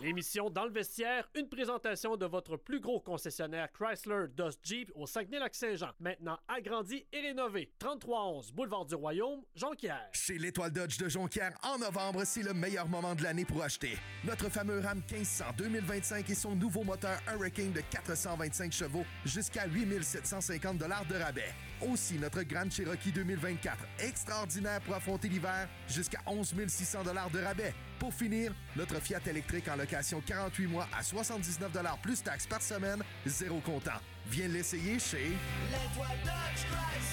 L'émission Dans le vestiaire, une présentation de votre plus gros concessionnaire Chrysler, Dodge, Jeep au Saguenay-Lac-Saint-Jean. Maintenant agrandi et rénové. 3311 Boulevard du Royaume, Jonquière. Chez l'Étoile Dodge de Jonquière, en novembre, c'est le meilleur moment de l'année pour acheter. Notre fameux Ram 1500 2025 et son nouveau moteur Hurricane de 425 chevaux jusqu'à 8 750 $ de rabais. Aussi, notre Grand Cherokee 2024, extraordinaire pour affronter l'hiver, jusqu'à 11 600 $ de rabais. Pour finir, notre Fiat électrique en location 48 mois à 79 $ plus taxes par semaine, zéro comptant. Viens l'essayer chez l'Étoile Dodge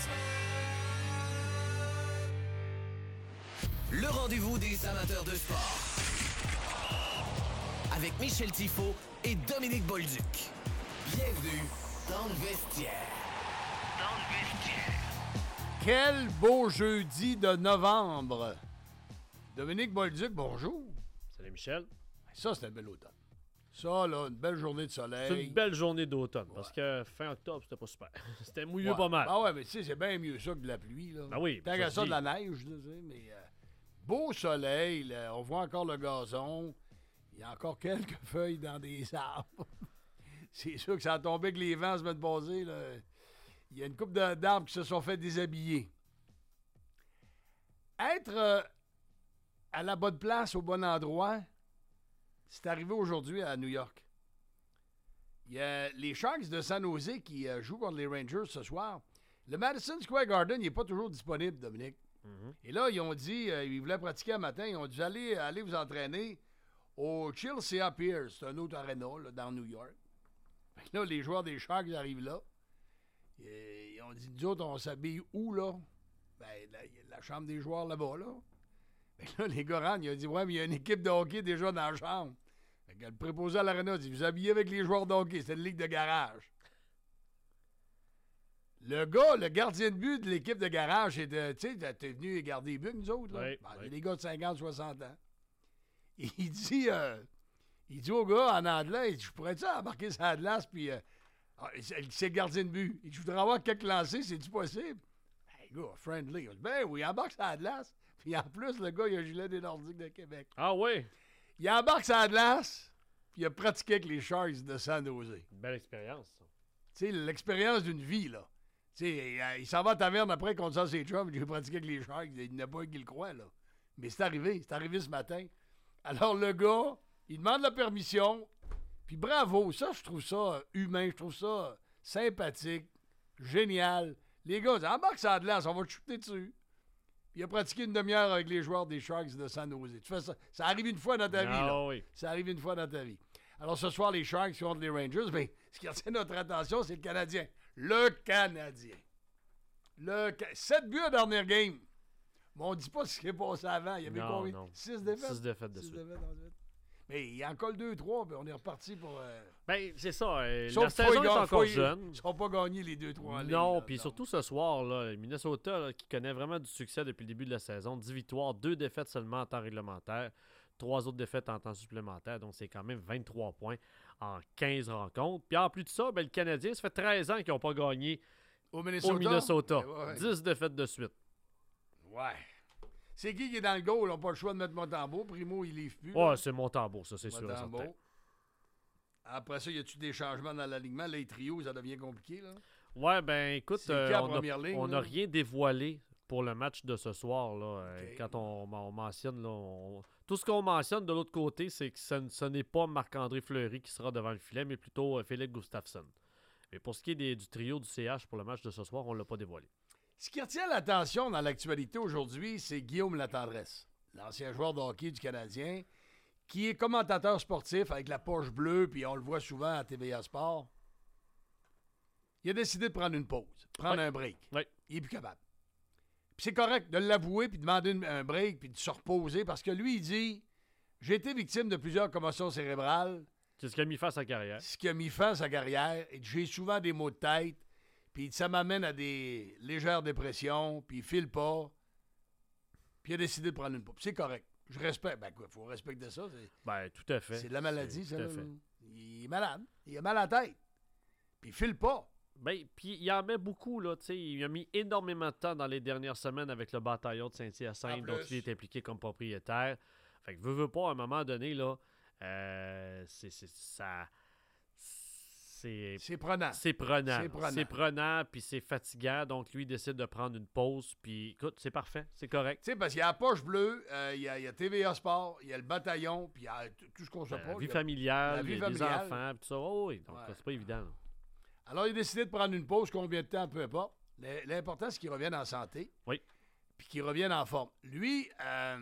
Chrysler. Le rendez-vous des amateurs de sport. Avec Michel Tifo et Dominique Bolduc. Bienvenue dans le vestiaire. Dans le vestiaire. Quel beau jeudi de novembre. Dominique Bolduc, bonjour. Salut Michel. Ça, c'est un bel automne. Ça, là, une belle journée de soleil. C'est une belle journée d'automne, parce que fin octobre, c'était pas super. C'était mouilleux Ouais. pas mal. Ah ouais, mais tu sais, c'est bien mieux ça que de la pluie, là. Ah oui. Tant qu'à ça, de la neige, je sais, mais beau soleil, là, on voit encore le gazon. Il y a encore quelques feuilles dans des arbres. C'est sûr que ça a tombé avec les vents la semaine passée, là. Il y a une couple d'arbres qui se sont fait déshabiller. Être à la bonne place, au bon endroit, c'est arrivé aujourd'hui à New York. Il y a les Sharks de San Jose qui jouent contre les Rangers ce soir. Le Madison Square Garden n'est pas toujours disponible, Dominique. Mm-hmm. Et là, ils ont dit, ils voulaient pratiquer un matin, ils ont dit, allez vous entraîner au Chelsea Pier. C'est un autre aréna là, dans New York. Fait que là, les joueurs des Sharks arrivent là. Et ils ont dit, nous autres, on s'habille où, là? Ben, la chambre des joueurs là-bas, là. Fait que là, les gars rentrent, ils ont dit, ouais, mais il y a une équipe de hockey déjà dans la chambre. Fait que le préposé à l'aréna dit, vous habillez avec les joueurs de hockey, c'est une ligue de garage. Le gars, le gardien de but de l'équipe de garage, tu sais, t'es venu garder les buts, nous autres, là. Oui, Ben, oui. Les gars de 50, 60 ans. Il dit au gars en anglais, il dit, je pourrais-tu embarquer sur la glace, puis c'est le gardien de but. Il dit, je voudrais avoir quelques lancers, c'est-tu possible? Hey, gars, friendly. Il dit, ben oui, il embarque sur la glace. Puis en plus, le gars, il a un gilet des Nordiques de Québec. Ah oui? Il embarque sur la glace, puis il a pratiqué avec les Sharks de San Jose. Une belle expérience, ça. Tu sais, l'expérience d'une vie, là. Tu sais, il s'en va à taverne après contre ça, ses chums. J'ai pratiqué avec les Sharks. Il n'y en a pas un qui le croit, là. Mais c'est arrivé ce matin. Alors, le gars, il demande la permission, puis bravo. Ça, je trouve ça humain, je trouve ça sympathique, génial. Les gars, ils disent, embarque sur la glace, on va te shooter dessus. Puis il a pratiqué une demi-heure avec les joueurs des Sharks de San Jose. Tu fais ça. Ça arrive une fois dans ta vie, là. Oui. Ça arrive une fois dans ta vie. Alors, ce soir, les Sharks contre les Rangers, mais ce qui retient notre attention, c'est le Canadien. Le Canadien. 7 buts à dernière game. Mais on ne dit pas ce qui est passé avant. Il y avait combien? Non. 6 défaites? 6 défaites de suite. Ensuite. Mais il y a encore 2-3, puis on est reparti pour... Ben, c'est ça. Sauf la saison est encore ils jeune. Ils ne seront pas gagnés les 2-3 en ligne. Non, puis surtout ce soir, là, Minnesota, là, qui connaît vraiment du succès depuis le début de la saison. 10 victoires, 2 défaites seulement en temps réglementaire, 3 autres défaites en temps supplémentaire. Donc, c'est quand même 23 points en 15 rencontres. Puis en plus de ça, ben, le Canadien, ça fait 13 ans qu'ils n'ont pas gagné au Minnesota. Ouais. 10 défaites de suite. Ouais. C'est qui est dans le goal? On n'a pas le choix de mettre Montembeault. Primo, il livre plus. Ouais, c'est Montembeault, ça, c'est sûr. Montembeault. Après ça, y a-tu des changements dans l'alignement? Les trios, ça devient compliqué, là. Ouais, ben écoute, C'est qui en première ligne, on là? n'a rien dévoilé pour le match de ce soir. Là. Okay. Quand on mentionne, là, tout ce qu'on mentionne de l'autre côté, c'est que ce n'est pas Marc-André Fleury qui sera devant le filet, mais plutôt Philippe Gustafsson. Mais pour ce qui est du trio du CH pour le match de ce soir, on ne l'a pas dévoilé. Ce qui retient l'attention dans l'actualité aujourd'hui, c'est Guillaume Latendresse, l'ancien joueur de hockey du Canadien, qui est commentateur sportif avec la poche bleue, puis on le voit souvent à TVA Sport. Il a décidé de prendre une pause, prendre un break. Oui. Il est plus capable. Puis c'est correct de l'avouer, puis de demander un break, puis de se reposer, parce que lui, il dit « J'ai été victime de plusieurs commotions cérébrales. » C'est ce qui a mis fin à sa carrière. Ce qui a mis fin à sa carrière. Et j'ai souvent des maux de tête. Puis ça m'amène à des légères dépressions. Puis il file pas. Puis il a décidé de prendre une pause. C'est correct. Je respecte. Ben quoi, il faut respecter ça. Ben, tout à fait. C'est de la maladie, ça. Tout à fait. Il est malade. Il a mal à la tête. Puis il file pas. Ben, puis il en met beaucoup, là, tu sais. Il a mis énormément de temps dans les dernières semaines avec le bataillon de Saint-Hyacinthe, dont il est impliqué comme propriétaire. Fait que veut pas, à un moment donné, là, C'est prenant. C'est prenant, puis c'est fatigant. Donc, lui, il décide de prendre une pause. Puis, écoute, c'est parfait. C'est correct. Tu sais, parce qu'il y a la poche bleue, il y a TVA Sport, il y a le bataillon, puis il y a tout ce qu'on se La pas. vie familiale, la vie les familiale. enfants, puis tout ça. Oh, oui, donc c'est pas évident. Là. Alors, il a décidé de prendre une pause, combien de temps, peu importe. L'important, c'est qu'il revienne en santé. Oui. Puis qu'il revienne en forme. Lui,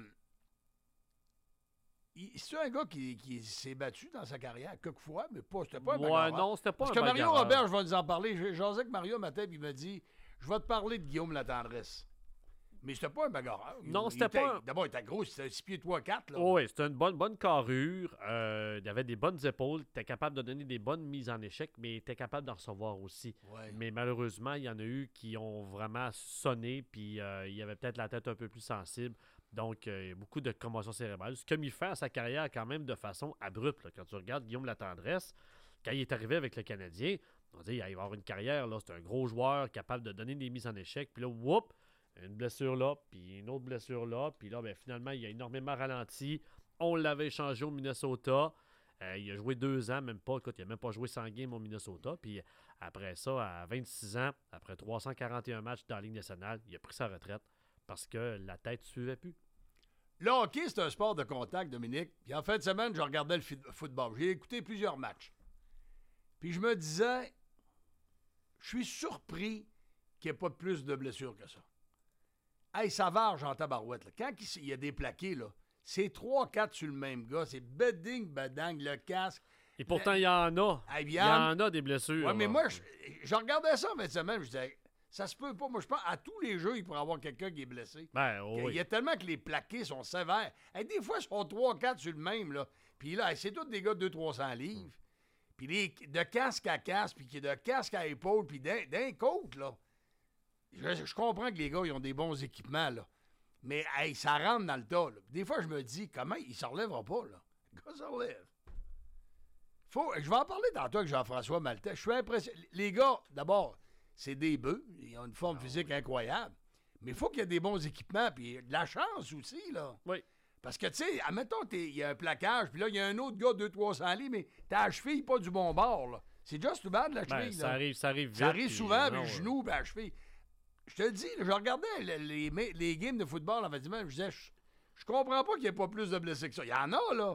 c'est un gars qui s'est battu dans sa carrière quelquefois, mais c'était pas un bagarreur. Non, c'était pas Parce un que Mario bagarreur. Robert, je vais nous en parler. J'ai jasé avec Mario matin, puis il m'a dit « Je vais te parler de Guillaume Latendresse. » Mais c'était pas un bagarreur. Non, c'était pas... D'abord, il était gros, c'était 6 pieds 3, 4. Là. Oh, oui, c'était une bonne carrure. Il avait des bonnes épaules. Il était capable de donner des bonnes mises en échec, mais il était capable d'en recevoir aussi. Ouais. Mais malheureusement, il y en a eu qui ont vraiment sonné, puis il avait peut-être la tête un peu plus sensible. Donc, beaucoup de commotion cérébrale. Ce qu'il fait à sa carrière quand même de façon abrupte. Là. Quand tu regardes Guillaume Latendresse, quand il est arrivé avec le Canadien, on dit qu'il va avoir une carrière. C'est un gros joueur capable de donner des mises en échec. Puis là, whoop! Une blessure là, puis une autre blessure là. Puis là, finalement, il a énormément ralenti. On l'avait échangé au Minnesota. Il a joué 2 ans, même pas. Écoute, il n'a même pas joué 100 games au Minnesota. Puis après ça, à 26 ans, après 341 matchs dans la Ligue nationale, il a pris sa retraite parce que la tête ne suivait plus. Le hockey, c'est un sport de contact, Dominique. Puis en fin de semaine, je regardais le football. J'ai écouté plusieurs matchs. Puis je me disais, je suis surpris qu'il n'y ait pas plus de blessures que ça. Hey, ça varge en tabarouette. Là. Quand il y a des plaqués, là, c'est 3-4 sur le même gars. C'est bedding, bedang, le casque. Et pourtant, il y en a. Hey, Il y en a des blessures. Ouais, mais là. moi, je regardais ça en fin de semaine. Je disais, ça se peut pas. Moi, je pense à tous les jeux, il pourrait y avoir quelqu'un qui est blessé. Il y a tellement que les plaqués sont sévères. Hey, des fois, ils sont 3-4 sur le même. Là. Puis là, c'est tous des gars de 200-300 livres. Puis de casque à casque, puis de casque à épaule, puis d'un côte, là. Je comprends que les gars, ils ont des bons équipements, là. Mais, hey, ça rentre dans le tas, là. Des fois, je me dis, comment il ne se relèvera pas, là? Le gars se relève. Je vais en parler tantôt avec Jean-François Maltais. Je suis impressionné. Les gars, d'abord, c'est des bœufs. Ils ont une forme physique incroyable. Mais il faut qu'il y ait des bons équipements, puis de la chance aussi, là. Oui. Parce que, tu sais, admettons, il y a un plaquage, puis là, il y a un autre gars de 200-300 livres, mais t'as la cheville pas du bon bord, là. C'est just too bad, la cheville, ça là. arrive vite. Ça arrive souvent, puis le genou, puis la cheville. Je te le dis, je regardais les games de football en fait, je disais, je comprends pas qu'il n'y ait pas plus de blessés que ça. Il y en a, là.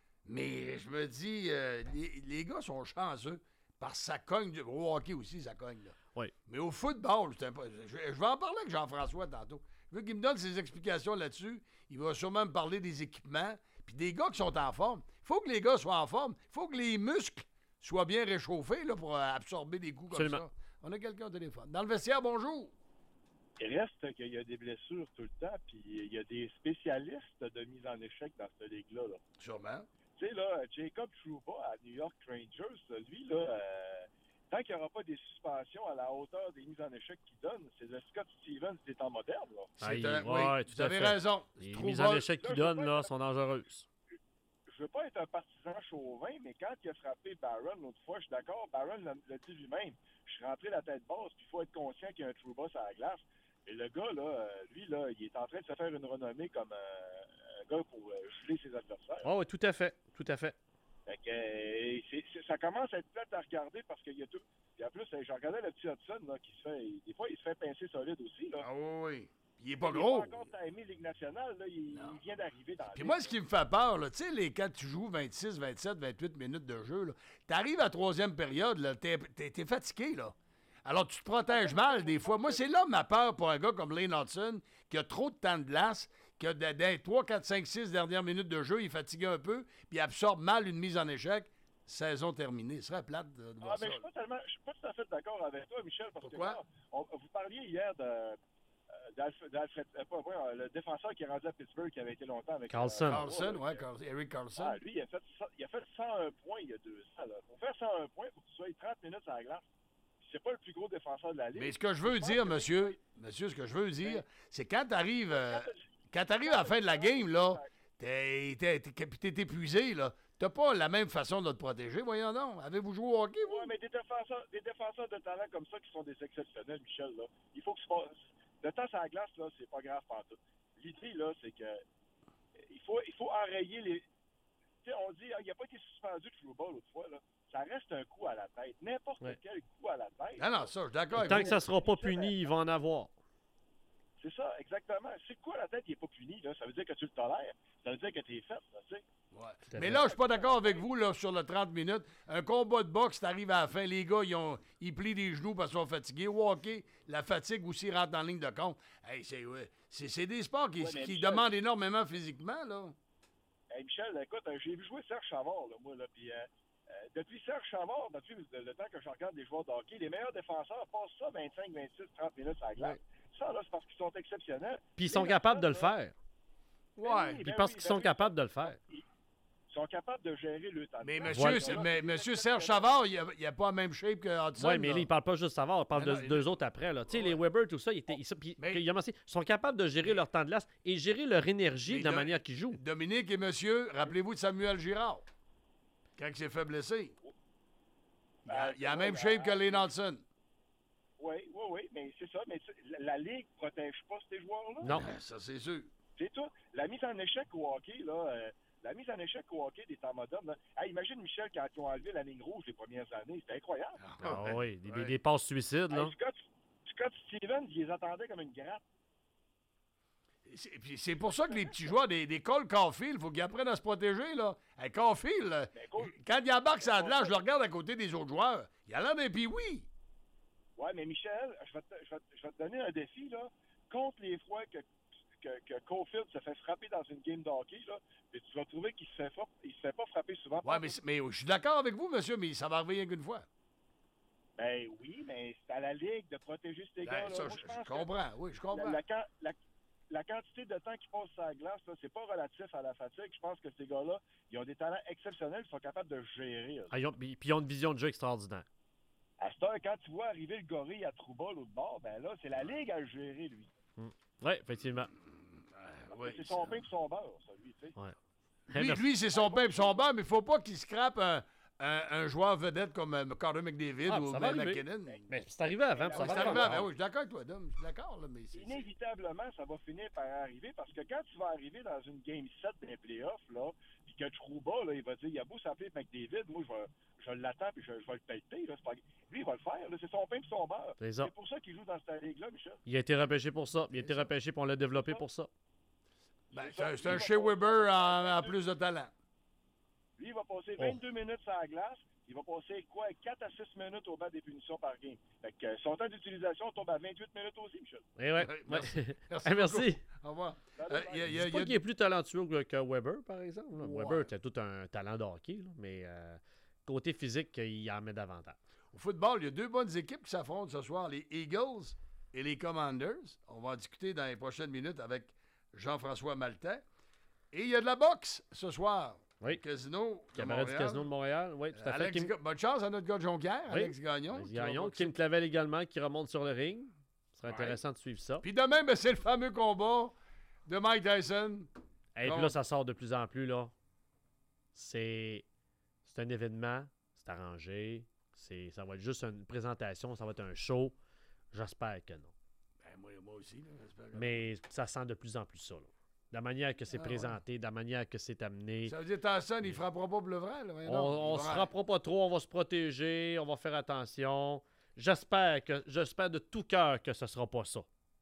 Mais je me dis, les gars sont chanceux parce que ça cogne. Au hockey aussi, ça cogne, là. Oui. Mais au football, je vais en parler avec Jean-François tantôt. Je veux qu'il me donne ses explications là-dessus. Il va sûrement me parler des équipements. Puis des gars qui sont en forme. Il faut que les gars soient en forme. Il faut que les muscles soient bien réchauffés là, pour absorber des coups comme ça. On a quelqu'un au téléphone. Dans le vestiaire, bonjour. Il reste qu'il y a des blessures tout le temps, puis il y a des spécialistes de mise en échec dans cette ligue-là. Là. Sûrement. Tu sais, là, Jacob Trouba à New York Rangers, lui, là, tant qu'il n'y aura pas des suspensions à la hauteur des mises en échec qu'il donne, c'est le Scott Stevens des temps modernes. Là. Oui, tout vous à avez fait. raison. Les mises en échec qu'il donne, là, sont dangereuses. Je veux pas être un partisan chauvin, mais quand il a frappé Barron l'autre fois, je suis d'accord, Barron l'a dit lui-même, je suis rentré la tête basse, puis il faut être conscient qu'il y a un Trouba sur la glace. Et le gars, là, lui, là, il est en train de se faire une renommée comme un gars pour geler ses adversaires. Oh, oui, tout à fait. Tout à fait. Fait que, ça commence à être plate à regarder parce qu'il y a tout. Puis en plus, je regardais le petit Hudson, là, qui se fait. Des fois, il se fait pincer solide aussi. Là. Ah oui. Il est pas il gros. Il pas encore timé Ligue nationale, là, il vient d'arriver dans la Puis ligue. moi, ce qui me fait peur, tu sais, quand tu joues 26, 27, 28 minutes de jeu, tu arrives à la troisième période, t'es fatigué, là. Alors, tu te protèges mal, des fois. Moi, c'est là ma peur pour un gars comme Lane Hudson, qui a trop de temps de glace, que dans les 3, 4, 5, 6 dernières minutes de jeu, il est fatigué un peu, puis il absorbe mal une mise en échec. Saison terminée. Ce serait plate de voir ça. Mais je suis pas tout à fait d'accord avec toi, Michel, parce Pourquoi? que vous parliez hier d'Alfred, le défenseur qui est rendu à Pittsburgh, qui avait été longtemps avec Carlson. Eric Carlson. Ah, lui, il a fait 101 points il y a 2 ans. Là. Pour faire 101 points, il faut que tu sois 30 minutes à la glace. C'est pas le plus gros défenseur de la Ligue. Mais ce que je veux dire, monsieur, ce que je veux dire, c'est quand tu arrives à la fin de la game, là, t'es épuisé, là. T'as pas la même façon de te protéger, voyons donc. Avez-vous joué au hockey, vous? Oui, mais des défenseurs de talent comme ça qui sont des exceptionnels, Michel, là. Il faut que tu passes. Le temps sur la glace, là, c'est pas grave partout. L'idée, là, c'est que il faut enrayer les. tu sais, on dit, il n'a pas été suspendu de Trouba l'autre fois, là. Ça reste un coup à la tête. N'importe quel coup à la tête. Non, ça, je suis d'accord avec Tant vous. que ça ne sera pas puni, il va en avoir. C'est ça, exactement. Si le coup à la tête, il n'est pas puni, là, ça veut dire que tu le tolères. Ça veut dire que tu es fait, là, tu sais. Ouais. Mais là, je suis pas d'accord avec vous là, sur le 30 minutes. Un combat de boxe, t'arrives à la fin, les gars, ils plient les genoux parce qu'ils sont fatigués. Au hockey, la fatigue aussi rentre en ligne de compte. Hey, c'est des sports qui Michel, demandent énormément physiquement, là. Hey, Michel, écoute, j'ai vu jouer Serge Savard, là, moi, là, puis depuis Serge Savard, depuis le temps que je regarde des joueurs de hockey, les meilleurs défenseurs passent ça 25, 26, 30 minutes à la glace. Ça, là, c'est parce qu'ils sont exceptionnels. Puis ils sont capables de le faire. Ouais. Puis parce qu'ils sont capables de le faire. Ils sont capables de gérer le temps. Mais Voilà. monsieur Serge Savard, il a pas la même shape que Hudson. Oui, mais là, il parle pas juste de Savard, il parle Mais de non, deux autres après. Là. Tu sais, les Weber, tout ça, ils sont capables de gérer leur temps de glace et gérer leur énergie de la manière qu'ils jouent. Dominique et monsieur, rappelez-vous de Samuel Girard, quand il s'est fait blesser. Il a la même shape que Lane Hudson. Oui, mais c'est ça. Mais la Ligue ne protège pas ces joueurs-là. Non. Ça, c'est sûr. C'est tout. La mise en échec au hockey, là, la mise en échec au hockey des temps modernes, là. Hey, imagine, Michel, quand ils ont enlevé la ligne rouge les premières années. C'était incroyable. Ah oui, des passes suicides, là. Hey, Scott Stevens, il les attendait comme une gratte. Puis c'est pour ça que les petits joueurs des Cole Caulfield, il faut qu'ils apprennent à se protéger, là. Hey, Caulfield, là, quand il embarque ça de là, je le regarde à côté des autres joueurs. Il a l'air d'un pee-wee. Ouais, mais Michel, je vais te donner un défi, là. Compte les fois que Caulfield se fait frapper dans une game de hockey, là, et tu vas trouver qu'il se fait pas frapper souvent. Ouais, mais je suis d'accord avec vous, monsieur, mais ça va arriver rien qu'une fois. Ben oui, mais c'est à la Ligue de protéger ces gars-là. Ça, Moi, je comprends, oui, je comprends. La quantité de temps qu'ils passent sur la glace, là, c'est pas relatif à la fatigue. Je pense que ces gars-là, ils ont des talents exceptionnels, ils sont capables de gérer. Puis ils ont une vision de jeu extraordinaire. À cette heure, quand tu vois arriver le gorille à Trouba, l'autre bord, ben là, c'est la Ligue à le gérer, lui. Oui, effectivement. C'est son pain et son beurre, ça, lui, tu sais. Ouais. Lui, c'est son pain et son beurre, mais il faut pas qu'il scrape un joueur vedette comme Carter McDavid ou ça va McKinnon. Mais c'est arrivé avant, ça C'est va arrivé arriver. avant, oui, je suis d'accord avec toi, Dom. Je suis d'accord, là, mais Inévitablement, ça va finir par arriver parce que quand tu vas arriver dans une Game 7 des playoffs, là, puis que Trouba, là, il va dire, il a beau s'appeler McDavid, moi, je l'attends puis je vais le pelleter. Là, lui, il va le faire. Là, c'est son pain et son beurre. C'est pour ça qu'il joue dans cette ligue-là, Michel. Il a été repêché pour ça. Il a été repêché pour on l'a développé pour ça. C'est un Shea Weber en plus de talent. Lui, il va passer 22 minutes sur la glace. Il va passer 4 à 6 minutes au bas des punitions par game. Fait que son temps d'utilisation tombe à 28 minutes aussi, Michel. Merci. Merci. Au revoir. C'est pas qu'il est plus talentueux que Weber, par exemple. Ouais. Weber, c'était tout un talent de hockey, là, mais côté physique, il en met davantage. Au football, il y a deux bonnes équipes qui s'affrontent ce soir, les Eagles et les Commanders. On va en discuter dans les prochaines minutes avec Jean-François Maltais. Et il y a de la boxe ce soir. Oui. Casino. Camarade du Casino de Montréal. Oui, tout à fait. Bonne chance à notre gars de Jonquière, Alex Gagnon. Kim Clavel également qui remonte sur le ring. Ce serait intéressant de suivre ça. Puis demain, c'est le fameux combat de Mike Tyson. Et puis là, ça sort de plus en plus, là. C'est un événement, c'est arrangé. Ça va être juste une présentation, ça va être un show. J'espère que non. Ben, moi aussi, là, j'espère que mais ça sent de plus en plus ça, là. De la manière que c'est présenté, de la manière que c'est amené. Ça veut dire Tyson, il frappera pas pour le vrai. Là, on se frappera pas trop, on va se protéger, on va faire attention. J'espère de tout cœur que ce sera pas ça.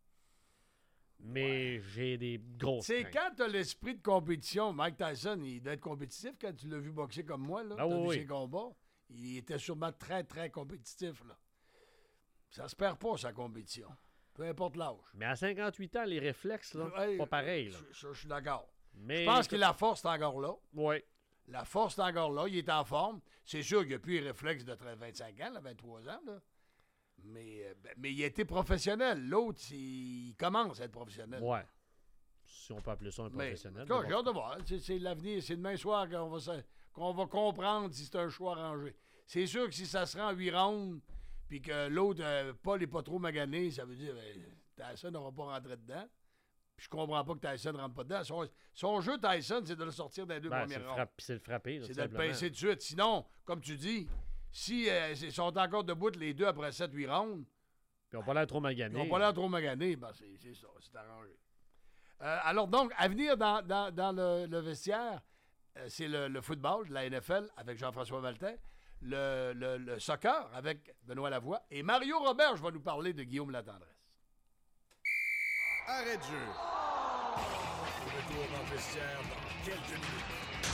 Mais j'ai des grosses c'est craintes. quand tu as l'esprit de compétition, Mike Tyson, il doit être compétitif quand tu l'as vu boxer comme moi. Tu as vu ses combats. Il était sûrement très, très compétitif. Là. Ça se perd pas, sa compétition. Peu importe l'âge. Mais à 58 ans, les réflexes, là, pas pareil. Là. Je suis d'accord. Mais je pense que la force est encore là. Oui. La force est encore là. Il est en forme. C'est sûr qu'il n'y a plus les réflexes de 25 ans, là, 23 ans. Là. Mais il a été professionnel. L'autre, il commence à être professionnel. Oui. Si on peut appeler ça un professionnel. J'ai hâte de voir. C'est l'avenir. C'est demain soir qu'on va comprendre si c'est un choix arrangé. C'est sûr que si ça se rend en 8 rounds, puis que l'autre, Paul n'est pas trop magané, ça veut dire Tyson n'aura pas rentré dedans. Puis je comprends pas que Tyson ne rentre pas dedans. Son jeu, Tyson, c'est de le sortir dans les deux premières rounds. C'est le frapper. C'est de le pincer de suite. Sinon, comme tu dis, si ils sont encore debout les deux après 7-8 rounds, puis ils n'ont pas l'air trop maganés. C'est arrangé. Alors donc, à venir dans le vestiaire, c'est le football de la NFL avec Jean-François Maltais, le soccer avec Benoît Lavoie, et Mario Robert, je vais nous parler de Guillaume Latendresse. Arrêt de jeu. Retour dans le vestiaire dans quelques minutes.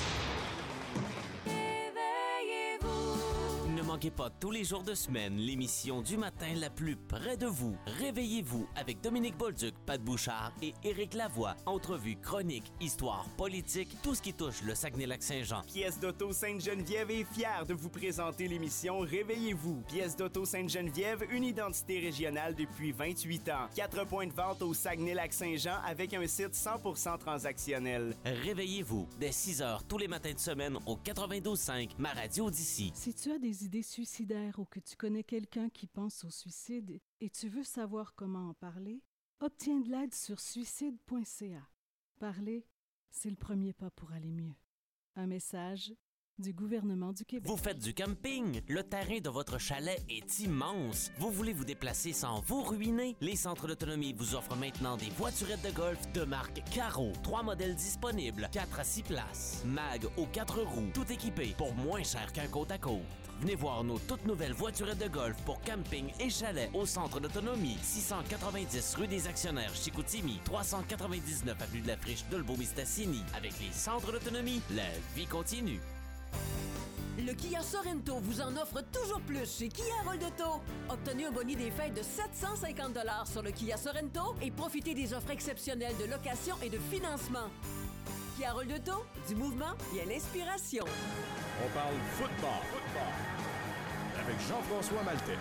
Ne manquez pas tous les jours de semaine l'émission du matin la plus près de vous. Réveillez-vous avec Dominique Bolduc, Pat Bouchard et Éric Lavoie. Entrevues, chroniques, histoires, politique, tout ce qui touche le Saguenay-Lac-Saint-Jean. Pièce d'Auto Sainte-Geneviève est fière de vous présenter l'émission Réveillez-vous. Pièce d'Auto Sainte-Geneviève, une identité régionale depuis 28 ans. 4 points de vente au Saguenay-Lac-Saint-Jean avec un site 100% transactionnel. Réveillez-vous dès 6h tous les matins de semaine au 92.5, ma radio d'ici. Si tu as des idées suicidaires ou que tu connais quelqu'un qui pense au suicide et tu veux savoir comment en parler, obtiens de l'aide sur suicide.ca. Parler, c'est le premier pas pour aller mieux. Un message du gouvernement du Québec. Vous faites du camping? Le terrain de votre chalet est immense. Vous voulez vous déplacer sans vous ruiner? Les centres d'autonomie vous offrent maintenant des voiturettes de golf de marque Caro. 3 modèles disponibles, 4 à 6 places. Mag aux 4 roues, tout équipé pour moins cher qu'un côte à côte. Venez voir nos toutes nouvelles voiturettes de golf pour camping et chalet au centre d'autonomie. 690 rue des Actionnaires, Chicoutimi. 399 avenue de la Friche, Dolbeau-Mistassini. Avec les centres d'autonomie, la vie continue. Le Kia Sorento vous en offre toujours plus chez Kia Rolletto. Obtenez un bonus des fêtes de 750 $ sur le Kia Sorento et profitez des offres exceptionnelles de location et de financement. Kia Rolletto, du mouvement et à l'inspiration. On parle football. Avec Jean-François Maltais.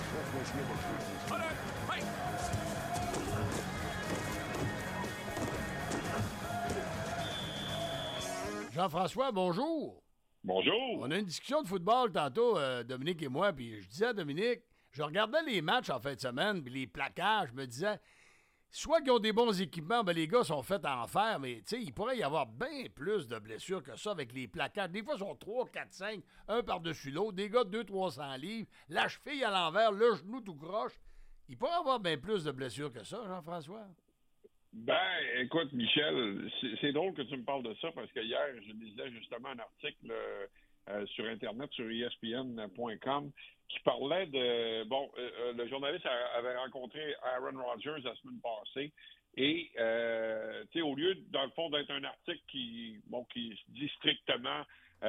Jean-François, bonjour. Bonjour. On a une discussion de football tantôt, Dominique et moi, puis je disais à Dominique, je regardais les matchs en fin de semaine, puis les plaquages, je me disais, soit qu'ils ont des bons équipements, ben les gars sont faits en fer, mais tu sais, il pourrait y avoir bien plus de blessures que ça avec les plaquages. Des fois, ils sont 3, 4, 5, un par-dessus l'autre, des gars de 200-300 livres, la cheville à l'envers, le genou tout croche. Il pourrait y avoir bien plus de blessures que ça, Jean-François. Ben, écoute, Michel, c'est drôle que tu me parles de ça parce que hier, je lisais justement un article sur Internet, sur ESPN.com, qui parlait de... Bon, le journaliste avait rencontré Aaron Rodgers la semaine passée et, tu sais, au lieu, dans le fond, d'être un article qui dit strictement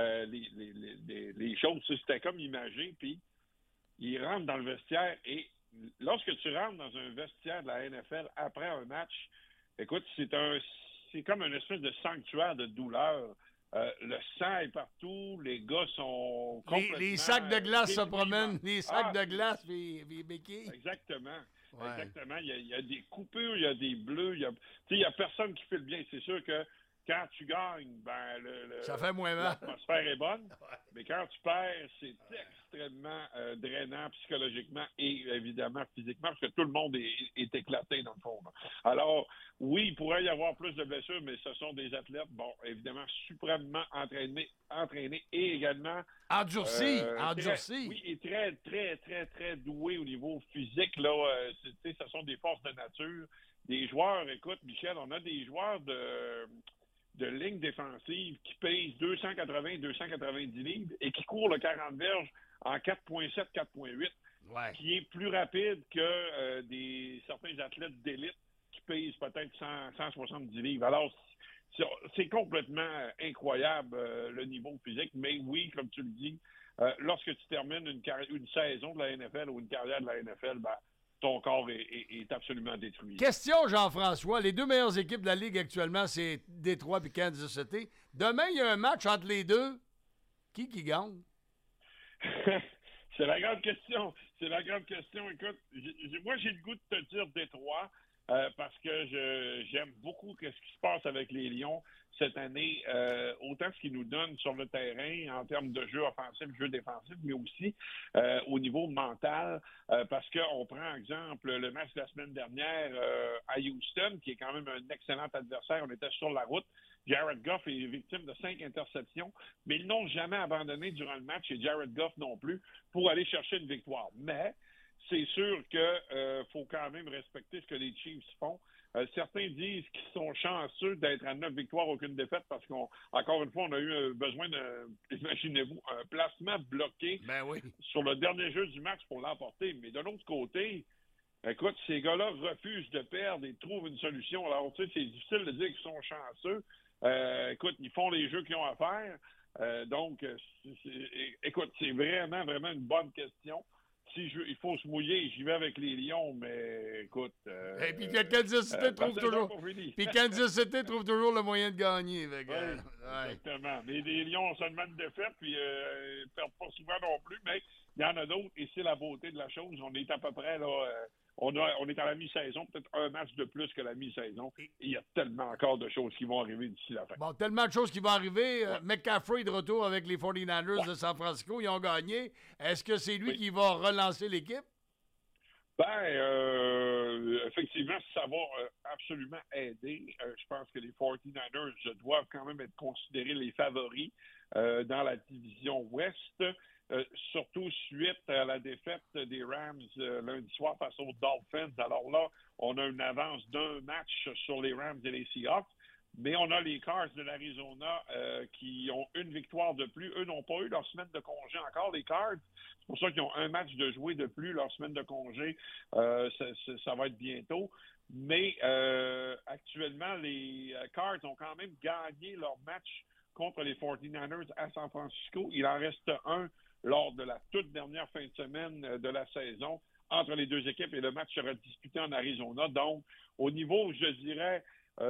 les choses, c'était comme imagé, puis il rentre dans le vestiaire et lorsque tu rentres dans un vestiaire de la NFL après un match, écoute, c'est comme une espèce de sanctuaire de douleur. Le sang est partout, les gars sont complètement... Les sacs de glace se promènent, les sacs de glace, les béquilles. Exactement. Ouais. Exactement. Il y a des coupures, il y a des bleus, il y a personne qui fait le bien. C'est sûr que quand tu gagnes, ben ça fait moins mal. L'atmosphère est bonne, mais quand tu perds, c'est extrêmement drainant psychologiquement et évidemment physiquement, parce que tout le monde est éclaté dans le fond. Alors, oui, il pourrait y avoir plus de blessures, mais ce sont des athlètes, bon, évidemment, suprêmement entraînés et également... Endurcis. Oui, et très, très, très, très doués au niveau physique. Là, ce sont des forces de nature. Des joueurs, écoute, Michel, on a des joueurs de ligne défensive qui pèsent 280-290 livres et qui courent le 40 verges en 4.7, 4.8, qui est plus rapide que certains athlètes d'élite qui pèsent peut-être 170 livres. Alors, c'est complètement incroyable le niveau physique, mais oui, comme tu le dis, lorsque tu termines une saison de la NFL ou une carrière de la NFL, ben, ton corps est absolument détruit. Question, Jean-François. Les deux meilleures équipes de la Ligue actuellement, c'est Détroit et Kansas City. Demain, il y a un match entre les deux. Qui gagne? C'est la grande question. Écoute, moi, j'ai le goût de te dire Détroit parce que j'aime beaucoup ce qui se passe avec les Lions cette année, autant ce qu'ils nous donnent sur le terrain en termes de jeu offensif, jeu défensif, mais aussi au niveau mental, parce qu'on prend exemple le match de la semaine dernière à Houston, qui est quand même un excellent adversaire. On était sur la route. Jared Goff est victime de 5 interceptions, mais ils n'ont jamais abandonné durant le match, et Jared Goff non plus, pour aller chercher une victoire. Mais c'est sûr que faut quand même respecter ce que les Chiefs font. Certains disent qu'ils sont chanceux d'être à 9 victoires, aucune défaite, parce qu'encore une fois, on a eu besoin imaginez-vous, un placement bloqué sur le dernier jeu du match pour l'emporter. Mais de l'autre côté, écoute, ces gars-là refusent de perdre et trouvent une solution. Alors, tu sais, c'est difficile de dire qu'ils sont chanceux. Écoute, ils font les jeux qu'ils ont à faire. Donc, écoute, c'est vraiment, vraiment une bonne question. Il faut se mouiller, j'y vais avec les Lions, mais écoute... Et puis Kansas City trouve toujours... Puis Kansas City trouve toujours le moyen de gagner. Exactement. Mais les Lions ont seulement une défaite, puis ils ne perdent pas souvent non plus, mais il y en a d'autres, et c'est la beauté de la chose. On est à peu près, là... On est à la mi-saison, peut-être un match de plus que la mi-saison. Et il y a tellement encore de choses qui vont arriver d'ici la fin. Bon, tellement de choses qui vont arriver. McCaffrey de retour avec les 49ers de San Francisco. Ils ont gagné. Est-ce que c'est lui qui va relancer l'équipe? Effectivement, ça va absolument aider. Je pense que les 49ers doivent quand même être considérés les favoris dans la division Ouest. Surtout suite à la défaite des Rams lundi soir face aux Dolphins. Alors là, on a une avance d'un match sur les Rams et les Seahawks, mais on a les Cards de l'Arizona qui ont une victoire de plus. Eux n'ont pas eu leur semaine de congé encore, les Cards. C'est pour ça qu'ils ont un match de jouer de plus, leur semaine de congé. Ça va être bientôt. Mais actuellement, les Cards ont quand même gagné leur match contre les 49ers à San Francisco. Il en reste un lors de la toute dernière fin de semaine de la saison entre les deux équipes et le match sera disputé en Arizona. Donc, au niveau, je dirais,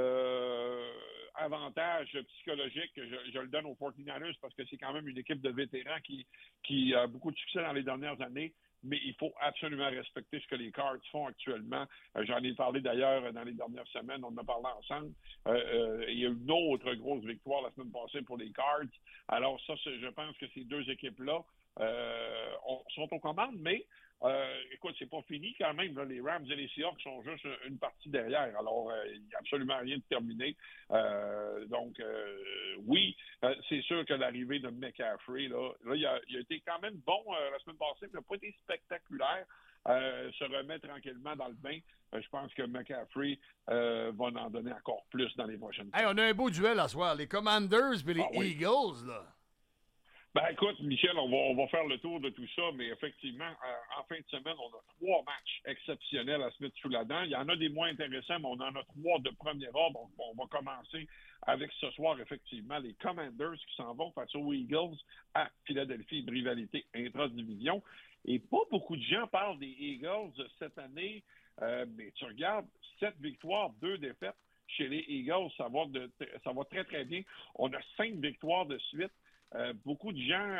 avantage psychologique, je le donne aux 49ers parce que c'est quand même une équipe de vétérans qui a beaucoup de succès dans les dernières années, mais il faut absolument respecter ce que les Cards font actuellement. J'en ai parlé d'ailleurs dans les dernières semaines, on en a parlé ensemble. Il y a une autre grosse victoire la semaine passée pour les Cards. Alors ça, je pense que ces deux équipes-là sont aux commandes, mais écoute, c'est pas fini quand même. Là, les Rams et les Seahawks sont juste une partie derrière. Alors, il n'y a absolument rien de terminé. Donc, oui, c'est sûr que l'arrivée de McCaffrey, là il a été quand même bon la semaine passée, mais il n'a pas été spectaculaire. Se remet tranquillement dans le bain. Je pense que McCaffrey va en donner encore plus dans les prochaines semaines. Hey, on a un beau duel à soir. Les Commanders et les Eagles, là. Écoute, Michel, on va faire le tour de tout ça, mais effectivement, en fin de semaine, on a 3 matchs exceptionnels à se mettre sous la dent. Il y en a des moins intéressants, mais on en a 3 de premier ordre. Donc, on va commencer avec ce soir, effectivement, les Commanders qui s'en vont face aux Eagles à Philadelphie, une rivalité intra-division. Et pas beaucoup de gens parlent des Eagles cette année, mais tu regardes, 7 victoires, 2 défaites chez les Eagles, ça va très, très bien. On a 5 victoires de suite. Beaucoup de gens,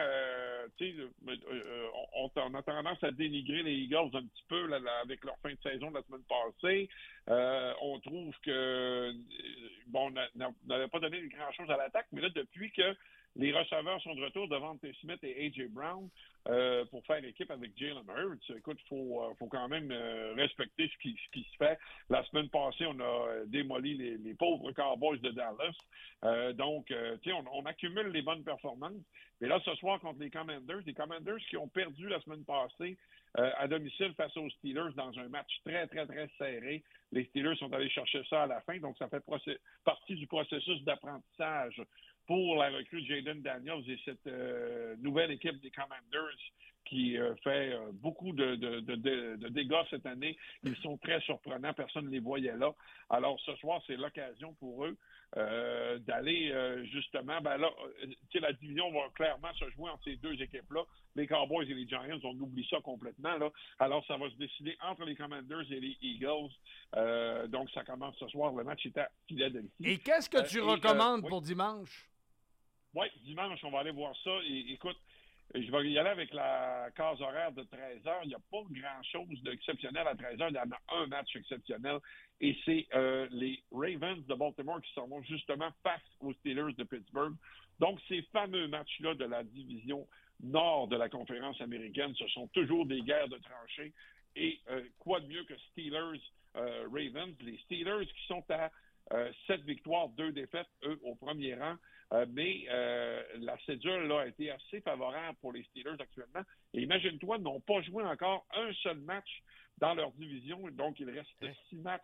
on a tendance à dénigrer les Eagles un petit peu là, avec leur fin de saison de la semaine passée. On trouve que, on n'avait pas donné grand-chose à l'attaque, mais là, depuis que les receveurs sont de retour devant Devontae Smith et A.J. Brown pour faire équipe avec Jalen Hurts. Écoute, faut quand même respecter ce qui se fait. La semaine passée, on a démoli les pauvres Cowboys de Dallas. Donc, on accumule les bonnes performances. Mais là, ce soir, contre les Commanders qui ont perdu la semaine passée à domicile face aux Steelers dans un match très, très, très serré. Les Steelers sont allés chercher ça à la fin. Donc, ça fait partie du processus d'apprentissage pour la recrue de Jaden Daniels et cette nouvelle équipe des Commanders qui fait beaucoup de dégâts cette année. Ils sont très surprenants. Personne ne les voyait là. Alors, ce soir, c'est l'occasion pour eux d'aller justement... la division va clairement se jouer entre ces deux équipes-là. Les Cowboys et les Giants, on oublie ça complètement. Là. Alors, ça va se décider entre les Commanders et les Eagles. Donc, ça commence ce soir. Le match est à Philadelphie. Et qu'est-ce que tu recommandes pour dimanche? Oui, dimanche, on va aller voir ça. Et écoute, je vais y aller avec la case horaire de 13h. Il n'y a pas grand-chose d'exceptionnel à 13h. Il y en a un match exceptionnel. Et c'est les Ravens de Baltimore qui s'en vont justement face aux Steelers de Pittsburgh. Donc, ces fameux matchs-là de la division nord de la conférence américaine, ce sont toujours des guerres de tranchées. Et quoi de mieux que Steelers-Ravens? Les Steelers qui sont à 7 victoires, 2 défaites, eux, au premier rang. Mais la cédule là, a été assez favorable pour les Steelers actuellement. Et imagine-toi, ils n'ont pas joué encore un seul match dans leur division. Donc, il reste 6 matchs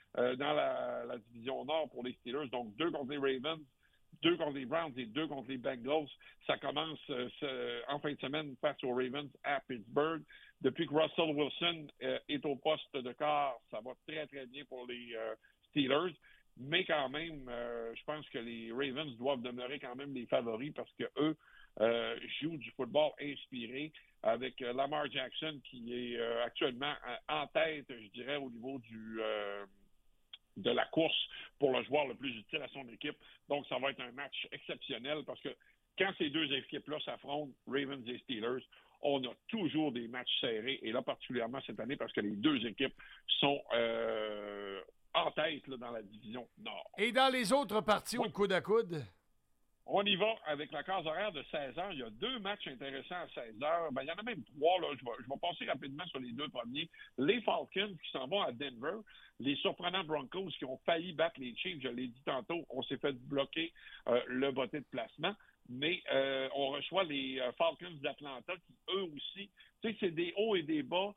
dans la division Nord pour les Steelers. Donc, 2 contre les Ravens, 2 contre les Browns et 2 contre les Bengals. Ça commence en fin de semaine face aux Ravens à Pittsburgh. Depuis que Russell Wilson est au poste de quart, ça va très, très bien pour les Steelers. Mais quand même, je pense que les Ravens doivent demeurer quand même les favoris parce que eux jouent du football inspiré avec Lamar Jackson qui est actuellement en tête, je dirais, au niveau de la course pour le joueur le plus utile à son équipe. Donc, ça va être un match exceptionnel parce que quand ces deux équipes-là s'affrontent, Ravens et Steelers, on a toujours des matchs serrés. Et là, particulièrement cette année, parce que les deux équipes sont en tête là, dans la division Nord. Et dans les autres parties au coude à coude? On y va avec la case horaire de 16h. Il y a 2 matchs intéressants à 16h. Ben, il y en a même 3. Là. Je vais passer rapidement sur les 2 premiers. Les Falcons qui s'en vont à Denver. Les surprenants Broncos qui ont failli battre les Chiefs. Je l'ai dit tantôt, on s'est fait bloquer le botté de placement. Mais on reçoit les Falcons d'Atlanta qui, eux aussi, tu sais, c'est des hauts et des bas.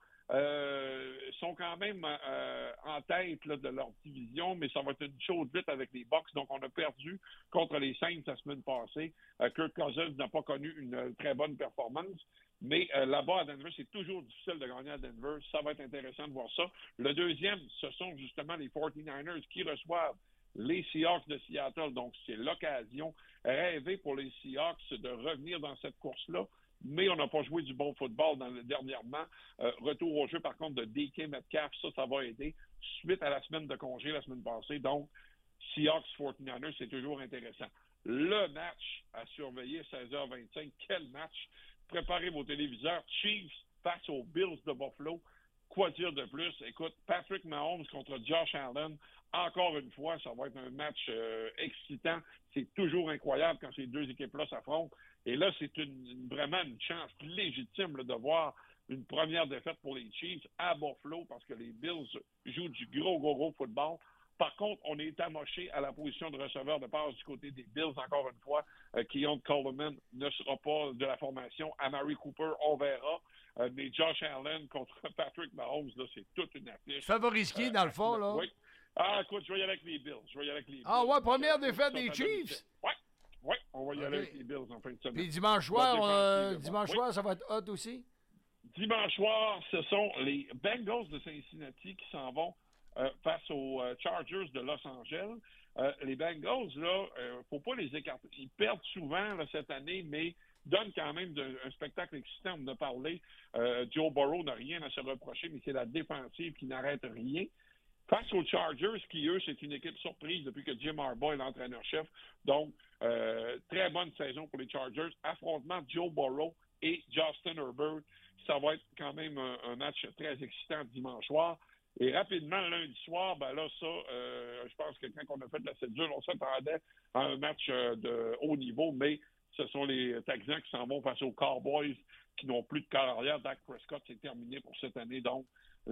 Sont quand même en tête là, de leur division, mais ça va être une chaude lutte avec les Bucs. Donc, on a perdu contre les Saints la semaine passée. Kirk Cousins n'a pas connu une très bonne performance, mais là-bas à Denver, c'est toujours difficile de gagner à Denver. Ça va être intéressant de voir ça. Le deuxième, ce sont justement les 49ers qui reçoivent les Seahawks de Seattle. Donc, c'est l'occasion rêvée pour les Seahawks de revenir dans cette course-là. Mais on n'a pas joué du bon football dernièrement. Retour au jeu, par contre, de DK Metcalf, ça va aider. Suite à la semaine de congé la semaine passée. Donc, Seahawks 49ers, c'est toujours intéressant. Le match à surveiller, 16h25. Quel match? Préparez vos téléviseurs. Chiefs face aux Bills de Buffalo. Quoi dire de plus? Écoute, Patrick Mahomes contre Josh Allen. Encore une fois, ça va être un match excitant. C'est toujours incroyable quand ces deux équipes-là s'affrontent. Et là, c'est vraiment une chance légitime là, de voir une première défaite pour les Chiefs à Buffalo parce que les Bills jouent du gros football. Par contre, on est amoché à la position de receveur de passe du côté des Bills, encore une fois. Keon Coleman ne sera pas de la formation. Amari Cooper, on verra. Mais Josh Allen contre Patrick Mahomes, là, c'est toute une affiche. Favori ski, dans le fond, là? Oui. Écoute, je vais y aller avec les Bills. Ah ouais, première défaite des Chiefs? Oui, on va y aller avec les Bills en fin de semaine. Puis dimanche soir, ça va être hot aussi? Dimanche soir, ce sont les Bengals de Cincinnati qui s'en vont face aux Chargers de Los Angeles. Les Bengals, là, faut pas les écarter. Ils perdent souvent là, cette année, mais donnent quand même un spectacle excitant. On en a parlé. Joe Burrow n'a rien à se reprocher, mais c'est la défensive qui n'arrête rien. Face aux Chargers, qui, eux, c'est une équipe surprise depuis que Jim Harbaugh est l'entraîneur-chef. Donc, très bonne saison pour les Chargers. Affrontement Joe Burrow et Justin Herbert. Ça va être quand même un match très excitant dimanche soir. Et rapidement, lundi soir, ben là, ça, je pense que quand on a fait la cédule, on s'attendait à un match de haut niveau, mais ce sont les Texans qui s'en vont face aux Cowboys qui n'ont plus de corps arrière. Dak Prescott, c'est terminé pour cette année. Donc,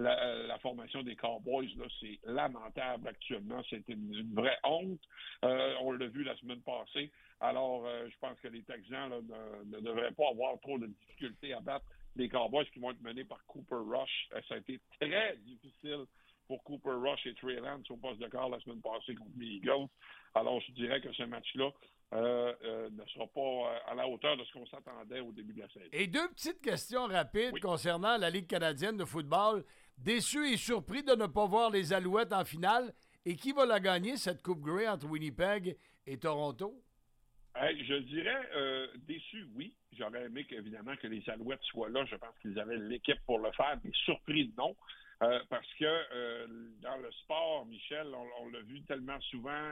la formation des Cowboys, là, c'est lamentable actuellement. C'est une vraie honte. On l'a vu la semaine passée. Alors, je pense que les Texans là, ne devraient pas avoir trop de difficultés à battre les Cowboys qui vont être menés par Cooper Rush. Ça a été très difficile pour Cooper Rush et Trey Lance au poste de quart la semaine passée contre les Eagles. Alors, je dirais que ce match-là ne sera pas à la hauteur de ce qu'on s'attendait au début de la saison. Et 2 petites questions rapides concernant la Ligue canadienne de football. Déçu et surpris de ne pas voir les Alouettes en finale. Et qui va la gagner, cette Coupe Grey entre Winnipeg et Toronto? Je dirais déçu, oui. J'aurais aimé évidemment que les Alouettes soient là. Je pense qu'ils avaient l'équipe pour le faire, mais surpris, non. Parce que dans le sport, Michel, on l'a vu tellement souvent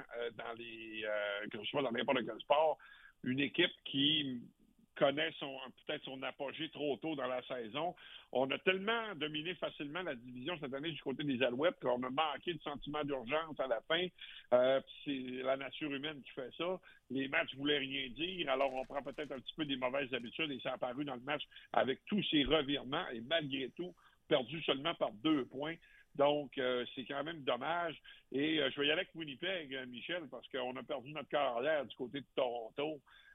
que ce soit dans n'importe quel sport, une équipe qui connaît peut-être son apogée trop tôt dans la saison. On a tellement dominé facilement la division cette année du côté des Alouettes qu'on a manqué de sentiment d'urgence à la fin. C'est la nature humaine qui fait ça. Les matchs voulaient rien dire, alors on prend peut-être un petit peu des mauvaises habitudes et ça a apparu dans le match avec tous ces revirements et malgré tout, perdu seulement par 2 points. Donc, c'est quand même dommage. Et je vais y aller avec Winnipeg, Michel, parce qu'on a perdu notre corps arrière du côté de Toronto.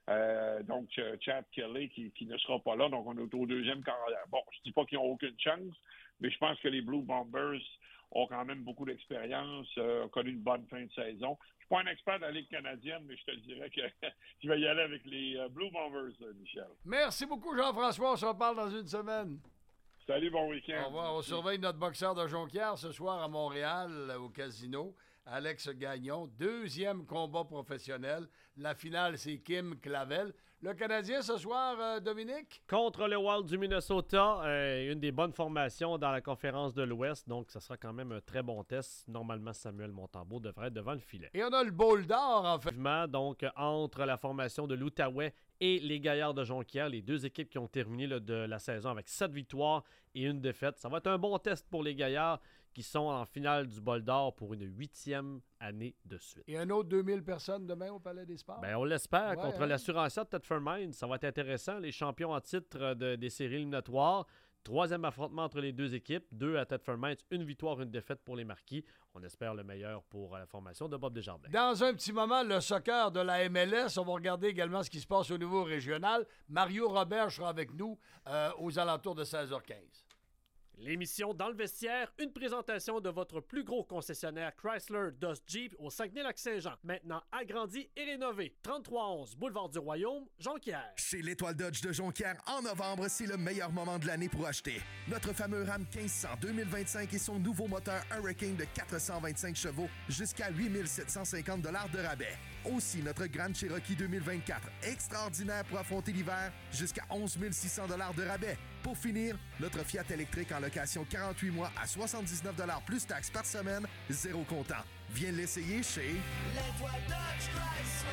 Donc, Chad Kelly qui ne sera pas là. Donc, on est au deuxième carrière. Bon, je dis pas qu'ils n'ont aucune chance, mais je pense que les Blue Bombers ont quand même beaucoup d'expérience, ont connu une bonne fin de saison. Je suis pas un expert de la Ligue canadienne, mais je te dirais que je vais y aller avec les Blue Bombers, Michel. Merci beaucoup, Jean-François. On se reparle dans une semaine. Salut, bon week-end. Au revoir. On surveille notre boxeur de Jonquière ce soir à Montréal, au casino. Alex Gagnon, 2e combat professionnel. La finale, c'est Kim Clavel. Le Canadien ce soir, Dominique? Contre le Wild du Minnesota, une des bonnes formations dans la conférence de l'Ouest, donc ça sera quand même un très bon test. Normalement, Samuel Montembeault devrait être devant le filet. Et on a le Bowl d'or, en fait. Donc, entre la formation de l'Outaouais et les Gaillards de Jonquière, les deux équipes qui ont terminé de la saison avec 7 victoires et une défaite. Ça va être un bon test pour les Gaillards qui sont en finale du Bol d'or pour une 8e année de suite. Et un autre 2000 personnes demain au Palais des Sports? On l'espère. Contre l'Assurancia de Thetford Mines, ça va être intéressant. Les champions en titre des séries éliminatoires. 3e affrontement entre les deux équipes. 2 à Thetford Mines. Une victoire, une défaite pour les Marquis. On espère le meilleur pour la formation de Bob Desjardins. Dans un petit moment, le soccer de la MLS. On va regarder également ce qui se passe au niveau régional. Mario Robert sera avec nous aux alentours de 16h15. L'émission Dans le vestiaire, une présentation de votre plus gros concessionnaire Chrysler Dodge Jeep au Saguenay-Lac-Saint-Jean. Maintenant agrandi et rénové. 3311 Boulevard du Royaume, Jonquière. Chez l'Étoile Dodge de Jonquière, en novembre, c'est le meilleur moment de l'année pour acheter. Notre fameux Ram 1500 2025 et son nouveau moteur Hurricane de 425 chevaux jusqu'à 8 750 $ de rabais. Aussi, notre Grand Cherokee 2024, extraordinaire pour affronter l'hiver, jusqu'à 11 600 $ de rabais. Pour finir, notre Fiat électrique en location 48 mois à 79 $ plus taxes par semaine, 0 comptant. Viens l'essayer chez l'Étoile Dodge Chrysler.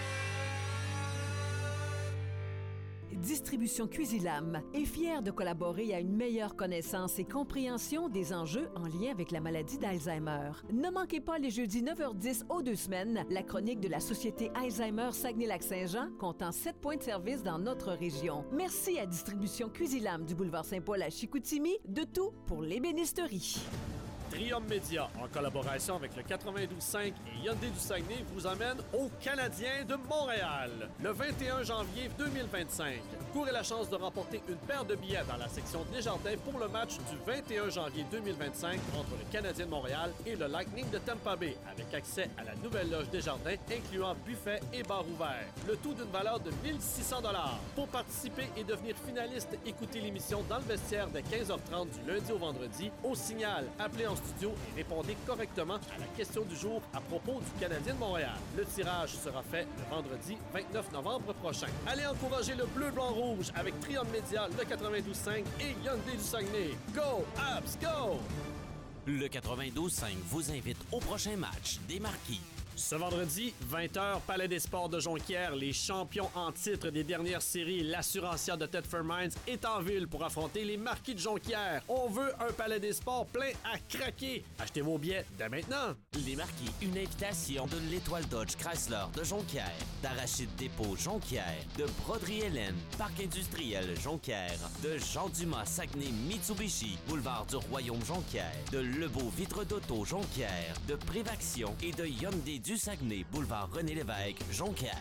Distribution Cuisilam est fière de collaborer à une meilleure connaissance et compréhension des enjeux en lien avec la maladie d'Alzheimer. Ne manquez pas les jeudis 9h10 aux 2 semaines, la chronique de la Société Alzheimer Saguenay-Lac-Saint-Jean, comptant 7 points de service dans notre région. Merci à Distribution Cuisilam du boulevard Saint-Paul à Chicoutimi, de tout pour l'ébénisterie. Trium Média, en collaboration avec le 92.5 et Hyundai du Saguenay, vous emmène au Canadien de Montréal. Le 21 janvier 2025, courez la chance de remporter une paire de billets dans la section Desjardins pour le match du 21 janvier 2025 entre le Canadien de Montréal et le Lightning de Tampa Bay, avec accès à la nouvelle loge Desjardins, incluant buffet et bar ouvert. Le tout d'une valeur de 1 600 $. Pour participer et devenir finaliste, écoutez l'émission Dans le vestiaire dès 15h30 du lundi au vendredi. Au signal, appelez en studio et répondez correctement à la question du jour à propos du Canadien de Montréal. Le tirage sera fait le vendredi 29 novembre prochain. Allez encourager le bleu-blanc-rouge avec Trium Média, le 92.5 et Hyundai du Saguenay. Go, Abs, go! Le 92.5 vous invite au prochain match des Marquis. Ce vendredi, 20h, Palais des Sports de Jonquière, les champions en titre des dernières séries, l'Assurancia de Thetford Mines, est en ville pour affronter les Marquis de Jonquière. On veut un Palais des Sports plein à craquer. Achetez vos billets dès maintenant. Les Marquis, une invitation de l'Étoile Dodge Chrysler de Jonquière, d'Arachide Dépôt Jonquière, de Broderie Hélène, Parc industriel Jonquière, de Jean Dumas Saguenay Mitsubishi, Boulevard du Royaume Jonquière, de Lebeau Vitre d'Auto Jonquière, de Prévaction et de Hyundai du Saguenay, boulevard René-Lévesque, Jonquière.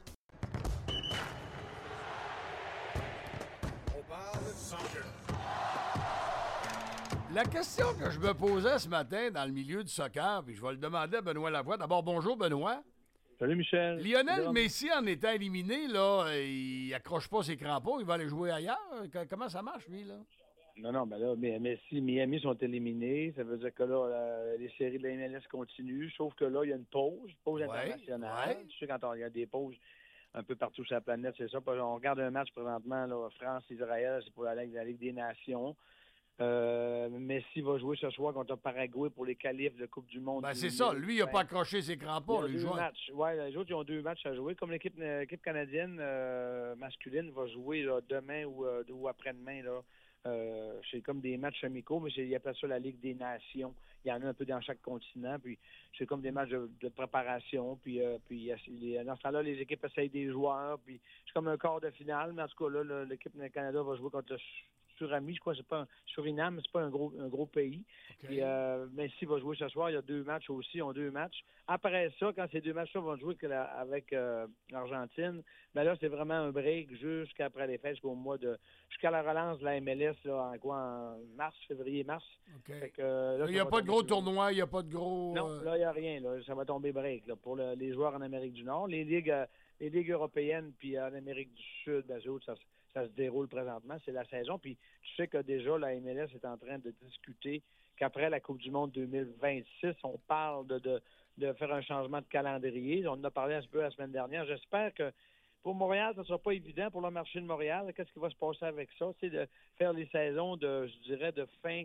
On parle soccer. La question que je me posais ce matin dans le milieu du soccer, puis je vais le demander à Benoît Lavoie. D'abord, bonjour Benoît. Salut Michel. Lionel Messi en étant éliminé, là, il accroche pas ses crampons, il va aller jouer ailleurs. Comment ça marche, lui, là? Non, ben là, Messi, Miami sont éliminés. Ça veut dire que là, les séries de la MLS continuent. Sauf que là, il y a une pause internationale. Tu sais, quand il y a des pauses un peu partout sur la planète, c'est ça. On regarde un match présentement, là, France-Israël, c'est pour la Ligue des Nations. Messi va jouer ce soir contre Paraguay pour les qualifs de Coupe du Monde. Ben, c'est ça. Lui, il n'a pas accroché ses crampons. Il y a 2 matchs. Ouais, les autres, ils ont 2 matchs à jouer. Comme l'équipe canadienne masculine va jouer là, demain ou après-demain, là. C'est comme des matchs amicaux, mais ils appellent ça la Ligue des Nations. Il y en a un peu dans chaque continent, puis c'est comme des matchs de préparation, puis dans ce temps-là, les équipes essayent des joueurs, puis c'est comme un quart de finale, mais en tout cas, là, l'équipe du Canada va jouer contre Suriname, je crois, Suriname, c'est pas un gros pays. Okay. Puis, Messi va jouer ce soir. Il y a 2 matchs aussi. Ils ont 2 matchs. Après ça, quand ces 2 matchs-là vont jouer avec l'Argentine, ben là, c'est vraiment un break jusqu'après les fêtes, jusqu'à la relance de la MLS, là, en mars, février-mars. Okay. Fait que, là, il n'y a pas de gros tournoi, il n'y a pas de gros... Non, là, il n'y a rien. Là. Ça va tomber break là, pour les joueurs en Amérique du Nord. Les ligues européennes, puis en Amérique du Sud, ben, ça se déroule présentement. C'est la saison. Puis tu sais que déjà, la MLS est en train de discuter qu'après la Coupe du Monde 2026, on parle de faire un changement de calendrier. On en a parlé un peu la semaine dernière. J'espère que pour Montréal, ça ne sera pas évident pour le marché de Montréal. Qu'est-ce qui va se passer avec ça? C'est de faire les saisons de fin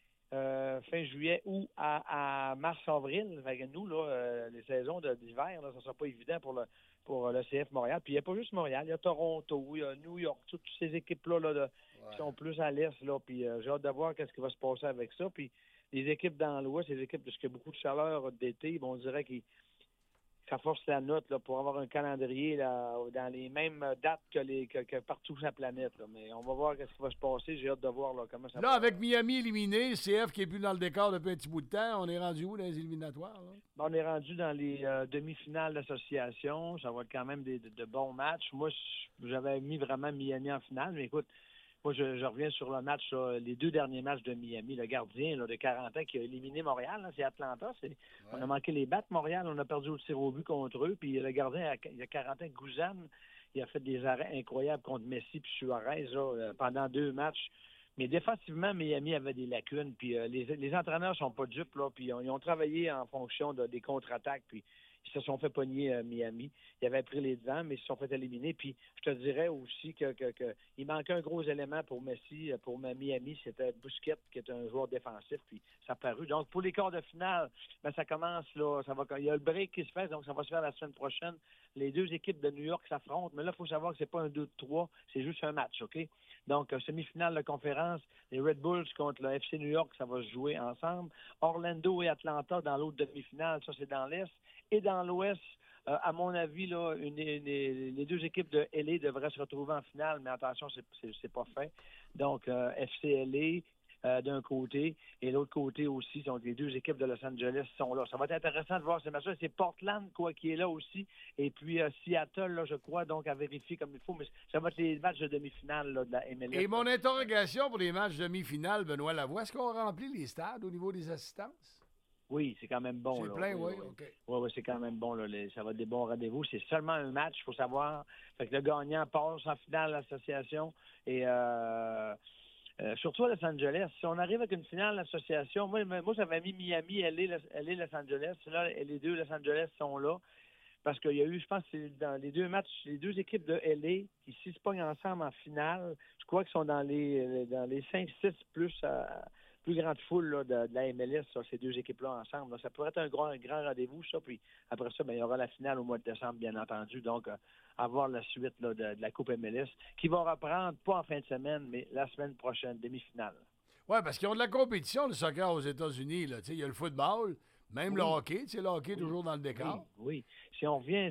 juillet ou à mars-avril. Nous, là, les saisons d'hiver, ça ne sera pas évident pour le CF Montréal. Puis il n'y a pas juste Montréal, il y a Toronto, il y a New York, toutes ces équipes-là qui sont plus à l'est. Là. Puis j'ai hâte de voir qu'est-ce qui va se passer avec ça. Puis les équipes dans l'ouest, les équipes parce qu'il y a beaucoup de chaleur d'été, on dirait que ça force la note là, pour avoir un calendrier là, dans les mêmes dates que partout sur la planète. Là. Mais on va voir ce qui va se passer. J'ai hâte de voir là, comment ça va. Là, avec Miami éliminé, le CF qui est plus dans le décor depuis un petit bout de temps, on est rendu où dans les éliminatoires? Là? On est rendu dans les demi-finales d'association. Ça va être quand même de bons matchs. Moi, j'avais mis vraiment Miami en finale. Mais écoute, moi, je reviens sur le match, là, les 2 derniers matchs de Miami. Le gardien là, de 40 ans qui a éliminé Montréal, là, c'est Atlanta. On a manqué les battes, Montréal. On a perdu au tir au but contre eux. Puis le gardien, il a 40 ans, Guzan, il a fait des arrêts incroyables contre Messi puis Suarez là, pendant 2 matchs. Mais défensivement, Miami avait des lacunes. Puis les entraîneurs sont pas dupes. Là, puis ils ont travaillé en fonction des contre-attaques. Puis ils se sont fait pogner Miami. Ils avaient pris les devants, mais ils se sont fait éliminer. Puis je te dirais aussi que il manquait un gros élément pour Messi, pour Miami, c'était Busquets, qui est un joueur défensif, puis ça a paru. Donc pour les quarts de finale, ben, ça commence là, il y a le break qui se fait, donc ça va se faire la semaine prochaine. Les 2 équipes de New York s'affrontent, mais là, il faut savoir que c'est pas un 2-3, c'est juste un match, OK? Donc, semi-finale de conférence, les Red Bulls contre le FC New York, ça va se jouer ensemble. Orlando et Atlanta dans l'autre demi-finale, ça c'est dans l'Est. Et dans l'Ouest, à mon avis, là, les 2 équipes de LA devraient se retrouver en finale, mais attention, c'est pas fait. Donc, FC LA d'un côté, et l'autre côté aussi, donc les 2 équipes de Los Angeles sont là. Ça va être intéressant de voir ces matchs-là. C'est Portland, qui est là aussi, et puis Seattle, là, je crois, donc à vérifier comme il faut, mais ça va être les matchs de demi-finale là, de la MLS. Et mon interrogation pour les matchs de demi-finale, Benoît Lavoie, est-ce qu'on remplit les stades au niveau des assistances? Oui, c'est quand même bon. C'est là. plein, oui. OK. Oui, c'est quand même bon. Là. Ça va être des bons rendez-vous. C'est seulement un match, il faut savoir. Fait que le gagnant passe en finale de l'association. Et surtout à Los Angeles, si on arrive avec une finale d'association, moi j'avais mis Miami, LA, Los Angeles. Là, les 2 Los Angeles sont là. Parce qu'il y a eu, je pense, c'est dans les 2 matchs, les 2 équipes de LA qui s'y se pognent ensemble en finale. Je crois qu'ils sont dans les 5-6 plus grande foule là, de la MLS, ça, ces 2 équipes-là ensemble. Là. Ça pourrait être un grand rendez-vous, ça. Puis après ça, il y aura la finale au mois de décembre, bien entendu. Donc, avoir la suite là, de la Coupe MLS, qui va reprendre, pas en fin de semaine, mais la semaine prochaine, demi-finale. Oui, parce qu'ils ont de la compétition, le soccer aux États-Unis. Il y a le football, même le hockey. Le hockey est toujours dans le décor. Oui. Si on revient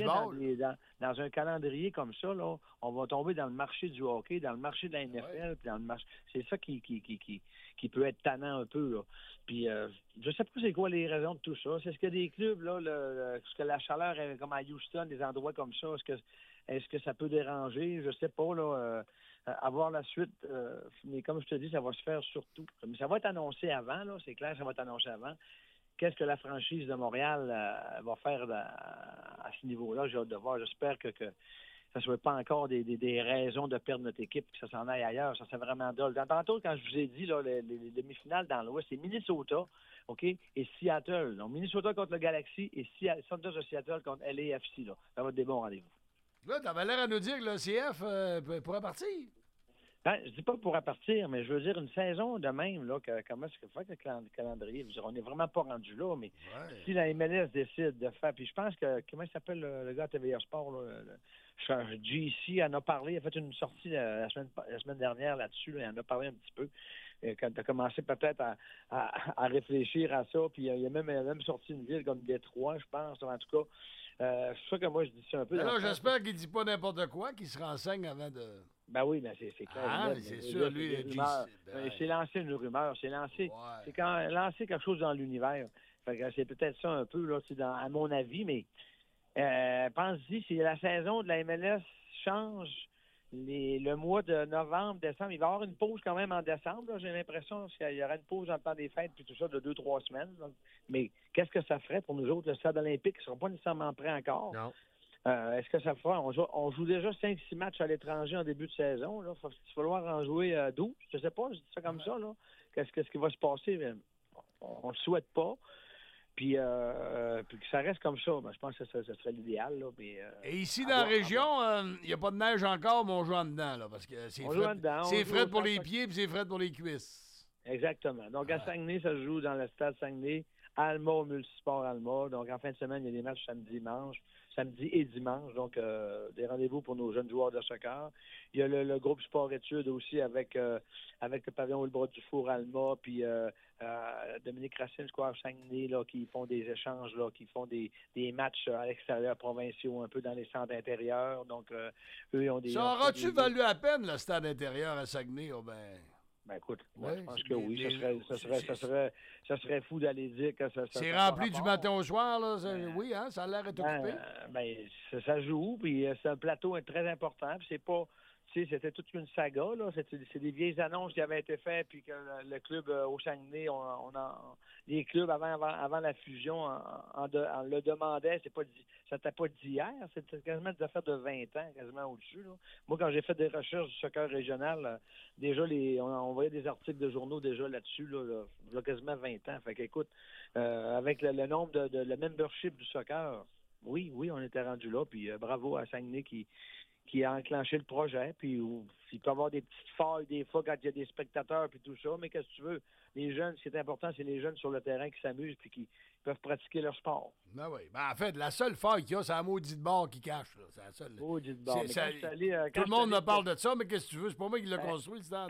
dans un calendrier comme ça, là, on va tomber dans le marché du hockey, dans le marché de la NFL, puis dans le marché. C'est ça qui peut être tannant un peu. Là. Puis je sais pas c'est quoi les raisons de tout ça. C'est ce qu'il y a des clubs, là, est-ce que la chaleur est comme à Houston, des endroits comme ça, est-ce que ça peut déranger? Je sais pas, là. Avoir la suite, mais comme je te dis, ça va se faire surtout. Mais ça va être annoncé avant, là, c'est clair, ça va être annoncé avant. Qu'est-ce que la franchise de Montréal va faire à ce niveau-là? J'ai hâte de voir. J'espère que ça ne soit pas encore des raisons de perdre notre équipe, que ça s'en aille ailleurs. Ça, c'est vraiment drôle. Tantôt, quand je vous ai dit, là, les demi-finales dans l'Ouest, c'est Minnesota, OK, et Seattle. Donc, Minnesota contre le Galaxy et Sounders de Seattle contre LAFC. Là. Ça va être des bons rendez-vous. Là, tu avais l'air à nous dire que le CF pourrait partir. Ben, je dis pas pourra partir, mais je veux dire une saison de même, là, comment est-ce que fait le calendrier? On n'est vraiment pas rendu là, mais si la MLS décide de faire, puis je pense que, comment il s'appelle le gars à TVA Sport, là, GC en a parlé, il a fait une sortie la semaine dernière là-dessus, là, il en a parlé un petit peu, quand tu as commencé peut-être à réfléchir à ça, puis il a même sorti une ville comme Détroit, je pense, en tout cas. C'est sûr que moi, je dis ça un peu. Alors, j'espère qu'il ne dit pas n'importe quoi, qu'il se renseigne avant de... Ben oui, mais c'est clair. Ah, c'est sûr, lui, il s'est lancé une rumeur. C'est quand lancer quelque chose dans l'univers. Fait que c'est peut-être ça un peu, là, à mon avis, mais pense-y, si la saison de la MLS change le mois de novembre, décembre, il va y avoir une pause quand même en décembre. Là, j'ai l'impression qu'il y aura une pause en temps des fêtes puis tout ça de 2-3 semaines. Donc. Mais qu'est-ce que ça ferait pour nous autres? Le stade olympique ne sera pas nécessairement prêt encore. Non. Est-ce que ça fera? On joue déjà 5-6 matchs à l'étranger en début de saison. Il va falloir en jouer 12. Je ne sais pas, je dis ça comme ça. Là. Qu'est-ce qui va se passer? On ne le souhaite pas. Puis que ça reste comme ça. Ben, je pense que ça serait l'idéal. Là, mais, et ici, dans la région, il n'y a pas de neige encore, mais on joue en dedans. Là, parce que c'est frais pour les pieds et c'est frais pour les cuisses. Exactement. Donc, à Saguenay, ça se joue dans le stade Saguenay. Alma, au Multisport Alma. Donc, en fin de semaine, il y a des matchs samedi et dimanche. Donc, des rendez-vous pour nos jeunes joueurs de soccer. Il y a le groupe Sport-Études aussi avec le pavillon Wilbras-Dufour Alma, puis Dominique Racine, Square Saguenay, là, qui font des échanges, là, qui font des matchs à l'extérieur provinciaux, un peu dans les centres intérieurs. Donc, eux, ils ont des... Ça aura-tu valu à peine, le stade intérieur à Saguenay? Oh, ben écoute, moi, je pense que oui. Ça serait fou d'aller dire que ça c'est rempli du matin au soir, là. Oui, hein, ça a l'air d'être occupé. Ça joue, puis c'est un plateau très important, puis c'est pas... C'était toute une saga, là. C'est des vieilles annonces qui avaient été faites, puis que le club au Saguenay, les clubs avant la fusion on le demandait. Ça n'était pas d'hier, c'était quasiment des affaires de 20 ans, quasiment au-dessus. Là. Moi, quand j'ai fait des recherches du soccer régional, déjà on voyait des articles de journaux déjà là-dessus, là, quasiment 20 ans. Fait qu'écoute, avec le nombre le membership du soccer, oui, on était rendu là, puis bravo à Saguenay qui a enclenché le projet, puis il peut y avoir des petites failles des fois quand il y a des spectateurs puis tout ça, mais qu'est-ce que tu veux? Les jeunes, ce qui est important, c'est les jeunes sur le terrain qui s'amusent puis qui peuvent pratiquer leur sport. Ben oui. Ben en fait, la seule faille qu'il y a, c'est la maudite barre qui cache. Là. C'est la seule. Maudite barre. Tout le monde me parle de ça, mais qu'est-ce que tu veux? C'est pas moi qui l'ai construit, le stade.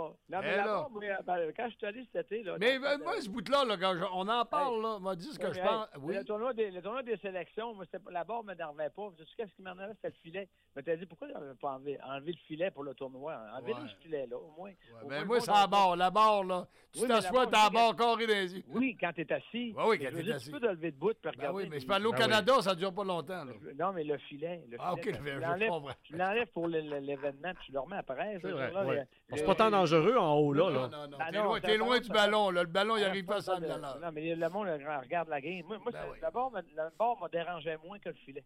Quand je suis allé cet été... Là, mais moi, ce bout-là, quand on en parle, là, m'a dit ce que je pense. Oui. Le tournoi des sélections, moi, la barre ne m'énervait pas. Tu sais qu'est-ce qui m'énervait? C'était le filet. Mais t'as dit, pourquoi tu n'avais pas enlevé le filet pour le tournoi? Enlevez-le ce filet, là, au moins. Ben moi, c'est la barre, là. Tu t'assois, t'as la barre carrée dans les yeux. Oui, quand t'es assis. Oui, quand t'es assis. Tu peux te lever debout et regarder. Oui, mais c'est pas au Canada, ça dure pas longtemps. Là. Non, mais le filet. OK, tu l'enlèves pour l'événement, tu le remets après. C'est vrai. C'est pas tant dangereux en haut, là. Non. T'es loin du ballon, là. Le ballon, il arrive pas à 100 000 $. Non, mais le monde regarde la game. Moi, la barre me dérangeait moins que le filet.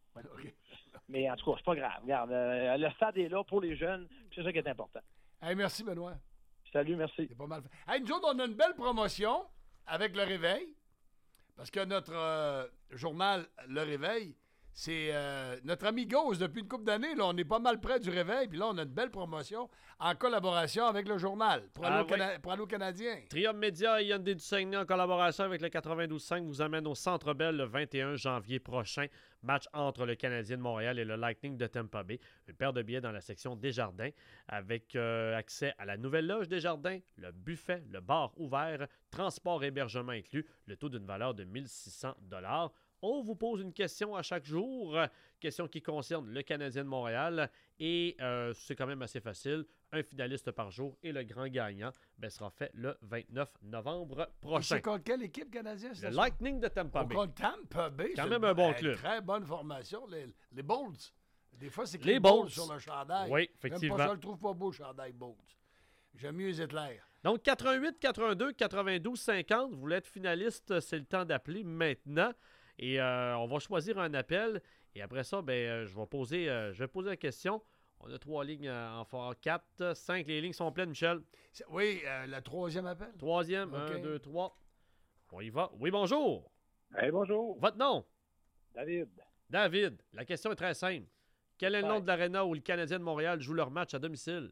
Mais en tout cas, c'est pas grave. Regarde, le stade est là pour les jeunes, c'est ça qui est important. Hey, merci, Benoît. Salut, merci. C'est pas mal fait. Hey, nous autres, on a une belle promotion avec Le Réveil. Parce que notre journal Le Réveil, c'est notre ami Gauze depuis une couple d'années. Là, on est pas mal près du Réveil. Puis là, on a une belle promotion en collaboration avec le journal pour aller au Canadien. Trium Média et Hyundai du Saguenay en collaboration avec le 92.5 vous amène au Centre Bell le 21 janvier prochain. Match entre le Canadien de Montréal et le Lightning de Tampa Bay. Une paire de billets dans la section Desjardins avec accès à la nouvelle loge Desjardins, le buffet, le bar ouvert, transport et hébergement inclus, le taux d'une valeur de 1 600 $. On vous pose une question à chaque jour, question qui concerne le Canadien de Montréal et c'est quand même assez facile. Un finaliste par jour et le grand gagnant sera fait le 29 novembre prochain. C'est contre quelle équipe canadienne? Le Lightning de Tampa Bay. Contre Tampa Bay. Quand même un bon club. Très bonne formation. Les Bolts. Des fois, c'est les Bolts sur le chandail. Oui, effectivement. Même pas, je le trouve pas beau, le chandail Bolts. J'aime mieux Hitler. Donc, 88, 82, 92, 50. Vous voulez être finaliste, c'est le temps d'appeler maintenant. Et on va choisir un appel. Et après ça, je vais poser la question. On a 3 lignes en fort. 4, 5. Les lignes sont pleines, Michel. Oui, le troisième appel. Troisième. Okay. 1, 2, 3. On y va. Oui, bonjour. Hey, bonjour. Votre nom? David. David. La question est très simple. Quel est le nom de l'aréna où le Canadien de Montréal joue leur match à domicile?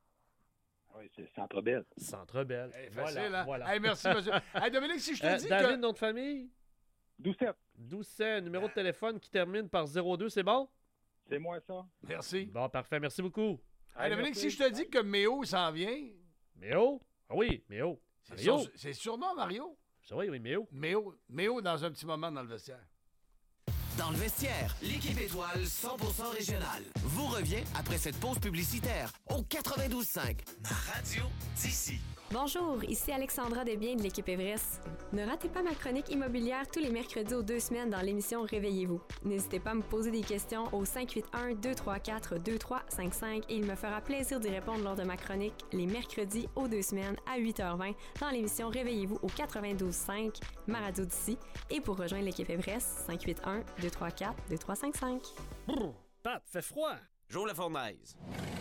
Oui, c'est Centre Bell. Centre Bell. Hey, facile, hein? Voilà. Hey, merci, monsieur. Hey, Dominique, si je te dis David, nom de famille? Doucet. Doucet, numéro de téléphone qui termine par 02, c'est bon? C'est moi, ça. Merci. Bon, parfait. Merci beaucoup. Hey, Dominique, si je te dis que Méo s'en vient... Méo? Ah oui, Méo. C'est surnom, Mario? Oui, Méo. Méo dans un petit moment dans le vestiaire. Dans le vestiaire, l'équipe étoile 100% régionale vous revient après cette pause publicitaire au 92.5, ma radio d'ici. Bonjour, ici Alexandra Desbiens de l'équipe Everest. Ne ratez pas ma chronique immobilière tous les mercredis aux 2 semaines dans l'émission Réveillez-vous. N'hésitez pas à me poser des questions au 581-234-2355 et il me fera plaisir d'y répondre lors de ma chronique les mercredis aux 2 semaines à 8h20 dans l'émission Réveillez-vous au 92.5, ma radio d'ici. Et pour rejoindre l'équipe Everest, 581-234-2355. Brrr, Pat, fait froid! J'ouvre la fournaise.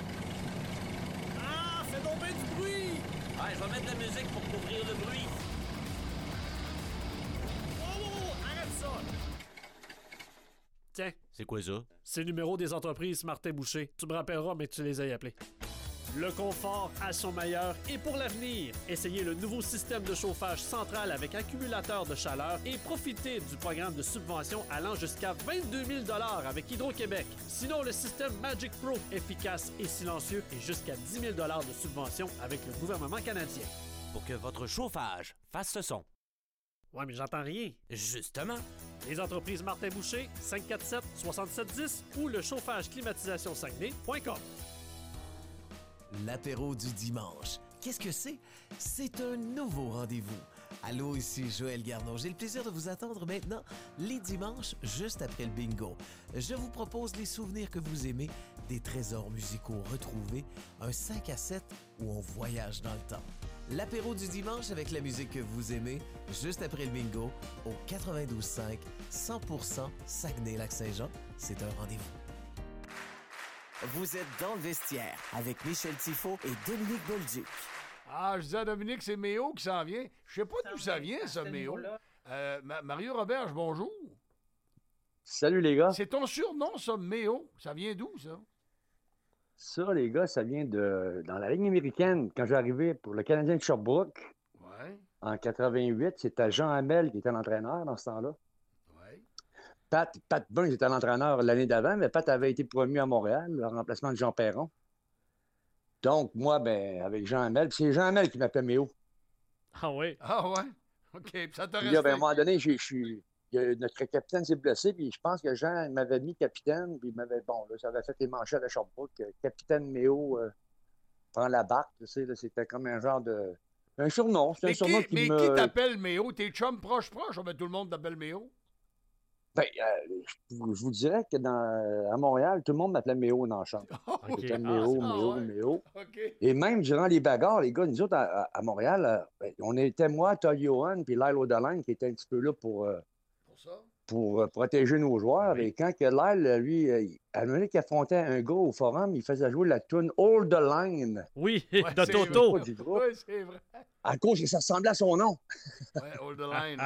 Ah, fais donc bien du bruit! Ouais, je vais mettre de la musique pour couvrir le bruit. Oh, arrête ça! Tiens. C'est quoi ça? C'est le numéro des entreprises Martin Boucher. Tu me rappelleras, mais tu les as appelés. Le confort à son meilleur et pour l'avenir. Essayez le nouveau système de chauffage central avec accumulateur de chaleur et profitez du programme de subvention allant jusqu'à 22 000 $ avec Hydro-Québec. Sinon, le système Magic Pro, efficace et silencieux, et jusqu'à 10 000 $ de subvention avec le gouvernement canadien. Pour que votre chauffage fasse ce son. Ouais, mais j'entends rien. Justement. Les entreprises Martin Boucher, 547-6710 ou le chauffage climatisation Saguenay.com. L'apéro du dimanche. Qu'est-ce que c'est? C'est un nouveau rendez-vous. Allô, ici Joël Garneau. J'ai le plaisir de vous attendre maintenant les dimanches, juste après le bingo. Je vous propose les souvenirs que vous aimez, des trésors musicaux retrouvés, un 5 à 7 où on voyage dans le temps. L'apéro du dimanche avec la musique que vous aimez, juste après le bingo, au 92.5, 100% Saguenay-Lac-Saint-Jean. C'est un rendez-vous. Vous êtes dans le vestiaire avec Michel Tifo et Dominique Bolduc. Ah, je disais à Dominique, c'est Méo qui s'en vient. Je sais pas d'où ça vient, ça, Méo. Mario Roberge, bonjour. Salut, les gars. C'est ton surnom, ça, Méo. Ça vient d'où, ça? Ça, les gars, ça vient dans la Ligue américaine. Quand j'arrivais pour le Canadien de Sherbrooke, en 88, c'était Jean Hamel qui était l'entraîneur dans ce temps-là. Pat Burns était l'entraîneur l'année d'avant, mais Pat avait été promu à Montréal, le remplacement de Jean Perron. Donc, moi, avec Jean Hamel, c'est Jean Hamel qui m'appelait Méo. Ah oui? Ah ouais? OK, puis ça t'a Puis resté. là, à un moment donné, notre capitaine s'est blessé, puis je pense que Jean m'avait mis capitaine, puis il m'avait, ça avait fait les manchettes à Sherbrooke. Capitaine Méo prend la barque, tu sais, là, c'était comme un genre de... Un surnom, c'est un surnom qui me... Mais qui t'appelle Méo? Tes chums proches? Tout le monde t'appelle Méo? Je vous dirais que à Montréal, tout le monde m'appelait Méo dans la chambre. C'était Méo. Okay. Et même durant les bagarres, les gars, nous autres, à Montréal, on était moi, Todd Johan, puis Lyle O'Deline, qui était un petit peu là pour protéger nos joueurs. Oui. Et quand que Lyle, lui, à un moment qu'il affrontait un gars au forum, il faisait jouer la tune Hold the Line. Oui, de Toto. Oui, c'est vrai. À cause que ça ressemblait à son nom. Oui, Hold the Line.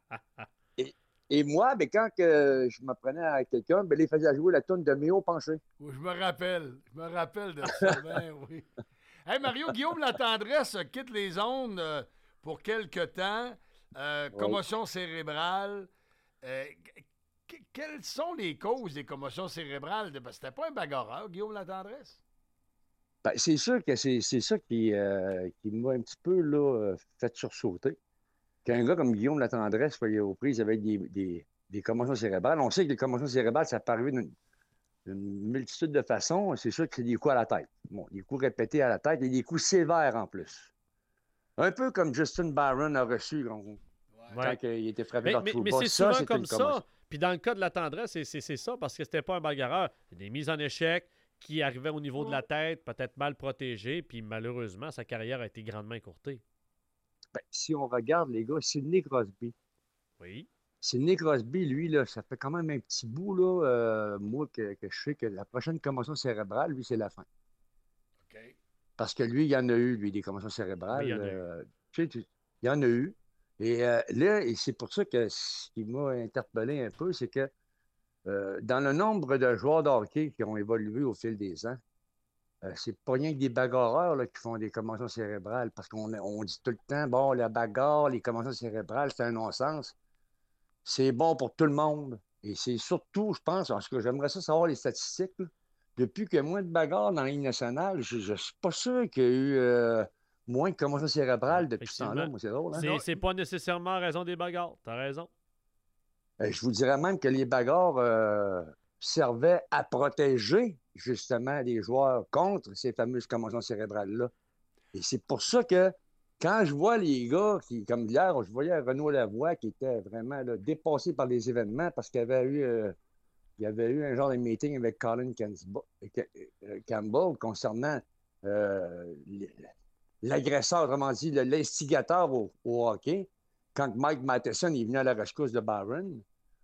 Et moi, quand je me prenais à quelqu'un, il faisait jouer la toune de Méo penché. Oui, je me rappelle de ça. Oui. Hey, Mario, Guillaume Latendresse quitte les ondes pour quelque temps. Commotion cérébrale. Quelles sont les causes des commotions cérébrales? Parce que c'était pas un bagarreur, Guillaume Latendresse? C'est sûr que c'est ça qui m'a un petit peu fait sursauter. Qu'un gars comme Guillaume Latendresse soit aux prises avec des commotions cérébrales. On sait que les commotions cérébrales, ça peut arriver d'une multitude de façons. C'est sûr que c'est des coups à la tête. Bon, des coups répétés à la tête et des coups sévères en plus. Un peu comme Justin Barron a reçu quand il était frappé par tout le bas. Mais c'est souvent comme ça. Puis dans le cas de Latendresse, c'est ça, parce que c'était pas un bagarreur. Des mises en échec qui arrivaient au niveau de la tête, peut-être mal protégées, puis malheureusement, sa carrière a été grandement écourtée. Si on regarde, les gars, Sidney Crosby. Oui. Sidney Crosby, lui, là, ça fait quand même un petit bout, là, moi, que je sais que la prochaine commotion cérébrale, lui, c'est la fin. OK. Parce que lui, il y en a eu, lui, des commotions cérébrales. Oui, il y en a eu. Et là, et c'est pour ça que ce qui m'a interpellé un peu, c'est que dans le nombre de joueurs de hockey qui ont évolué au fil des ans, c'est pas rien que des bagarreurs là, qui font des commotions cérébrales, parce qu'on dit tout le temps, la bagarre, les commotions cérébrales, c'est un non-sens. C'est bon pour tout le monde. Et c'est surtout, je pense, parce que j'aimerais ça savoir les statistiques, là. Depuis qu'il y a moins de bagarres dans la Ligue nationale, je suis pas sûr qu'il y a eu moins de commotions cérébrales depuis ce temps-là. Moi, c'est drôle, hein? C'est pas nécessairement en raison des bagarres. T'as raison. Je vous dirais même que les bagarres servaient à protéger justement les joueurs contre ces fameuses commotions cérébrales-là. Et c'est pour ça que quand je vois les gars, comme hier, je voyais Renaud Lavoie qui était vraiment là, dépassé par les événements parce qu'il y avait eu un genre de meeting avec Colin Campbell concernant l'agresseur, autrement dit, l'instigateur au hockey. Quand Mike Matheson est venu à la rescousse de Barron,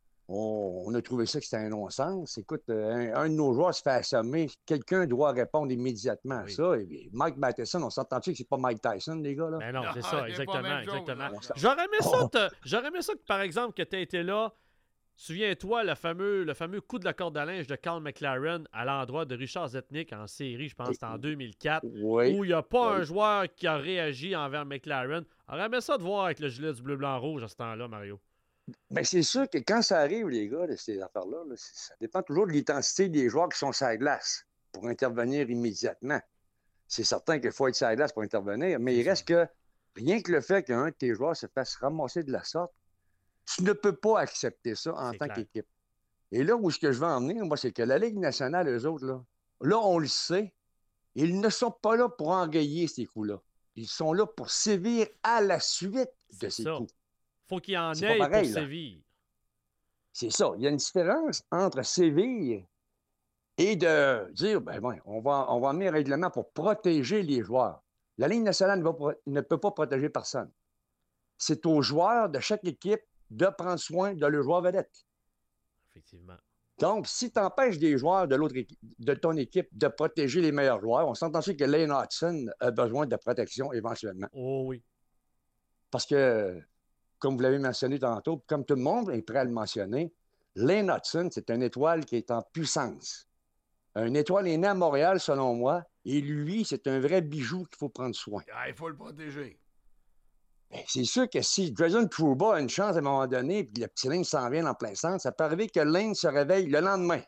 on a trouvé ça que c'était un non-sens. Écoute, un de nos joueurs se fait assommer. Quelqu'un doit répondre immédiatement à ça. Et bien, Mike Matheson, on s'entend-tu que c'est pas Mike Tyson, les gars? Là? Ben non, c'est ça, exactement. Chose, J'aurais aimé ça que, par exemple, que tu aies été là. Souviens-toi, le fameux coup de la corde à linge de Carl McLaren à l'endroit de Richard Zetnik en série, je pense que c'était en 2004, où il n'y a pas un joueur qui a réagi envers McLaren. J'aurais aimé ça de voir avec le gilet du bleu-blanc-rouge à ce temps-là, Mario. Bien, c'est sûr que quand ça arrive, les gars, de ces affaires-là, ça dépend toujours de l'intensité des joueurs qui sont sur la glace pour intervenir immédiatement. C'est certain qu'il faut être sur la glace pour intervenir, mais il reste que rien que le fait qu'un de tes joueurs se fasse ramasser de la sorte, tu ne peux pas accepter ça en tant qu'équipe. Et là où ce que je veux en venir, moi, c'est que la Ligue nationale, eux autres, là, on le sait, ils ne sont pas là pour enrayer ces coups-là. Ils sont là pour sévir à la suite de ces coups. Faut qu'il y en ait pour sévir. C'est ça. Il y a une différence entre sévir et de dire, on va amener un règlement pour protéger les joueurs. La Ligue nationale ne peut pas protéger personne. C'est aux joueurs de chaque équipe de prendre soin de leurs joueurs vedettes. Effectivement. Donc, si tu empêches des joueurs de ton équipe de protéger les meilleurs joueurs, on s'entend que Lane Hudson a besoin de protection éventuellement. Oh oui. Parce que, comme vous l'avez mentionné tantôt, comme tout le monde est prêt à le mentionner, Lane Hudson, c'est une étoile qui est en puissance. Une étoile est née à Montréal, selon moi, et lui, c'est un vrai bijou qu'il faut prendre soin. Il faut le protéger. Bien, c'est sûr que si Jason Trouba a une chance à un moment donné, puis le petit Lane s'en vient en plein centre, ça peut arriver que Lane se réveille le lendemain.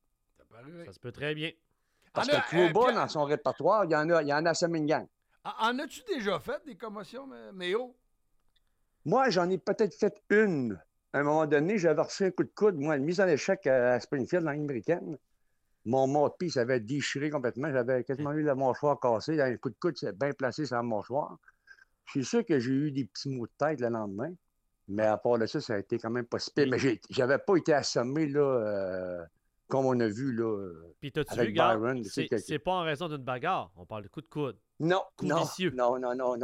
Ça se peut très bien. Parce que Trouba, dans son répertoire, il y en a assommé une gang. En as-tu déjà fait des commotions, Méo? Moi, j'en ai peut-être fait une. À un moment donné, j'avais reçu un coup de coude, moi, une mise en échec à Springfield, dans l'américaine. Mon mort-pis s'avait déchiré complètement. J'avais quasiment eu la mâchoire cassée. Un coup de coude, c'est bien placé sur la mâchoire. Je suis sûr que j'ai eu des petits maux de tête le lendemain. Mais à part de ça, ça a été quand même pas si pire. Mais j'avais pas été assommé, là, comme on a vu, là. Puis t'as-tu avec vu, gars, Byron, c'est pas en raison d'une bagarre. On parle de coup de coude. Non, vicieux. Non,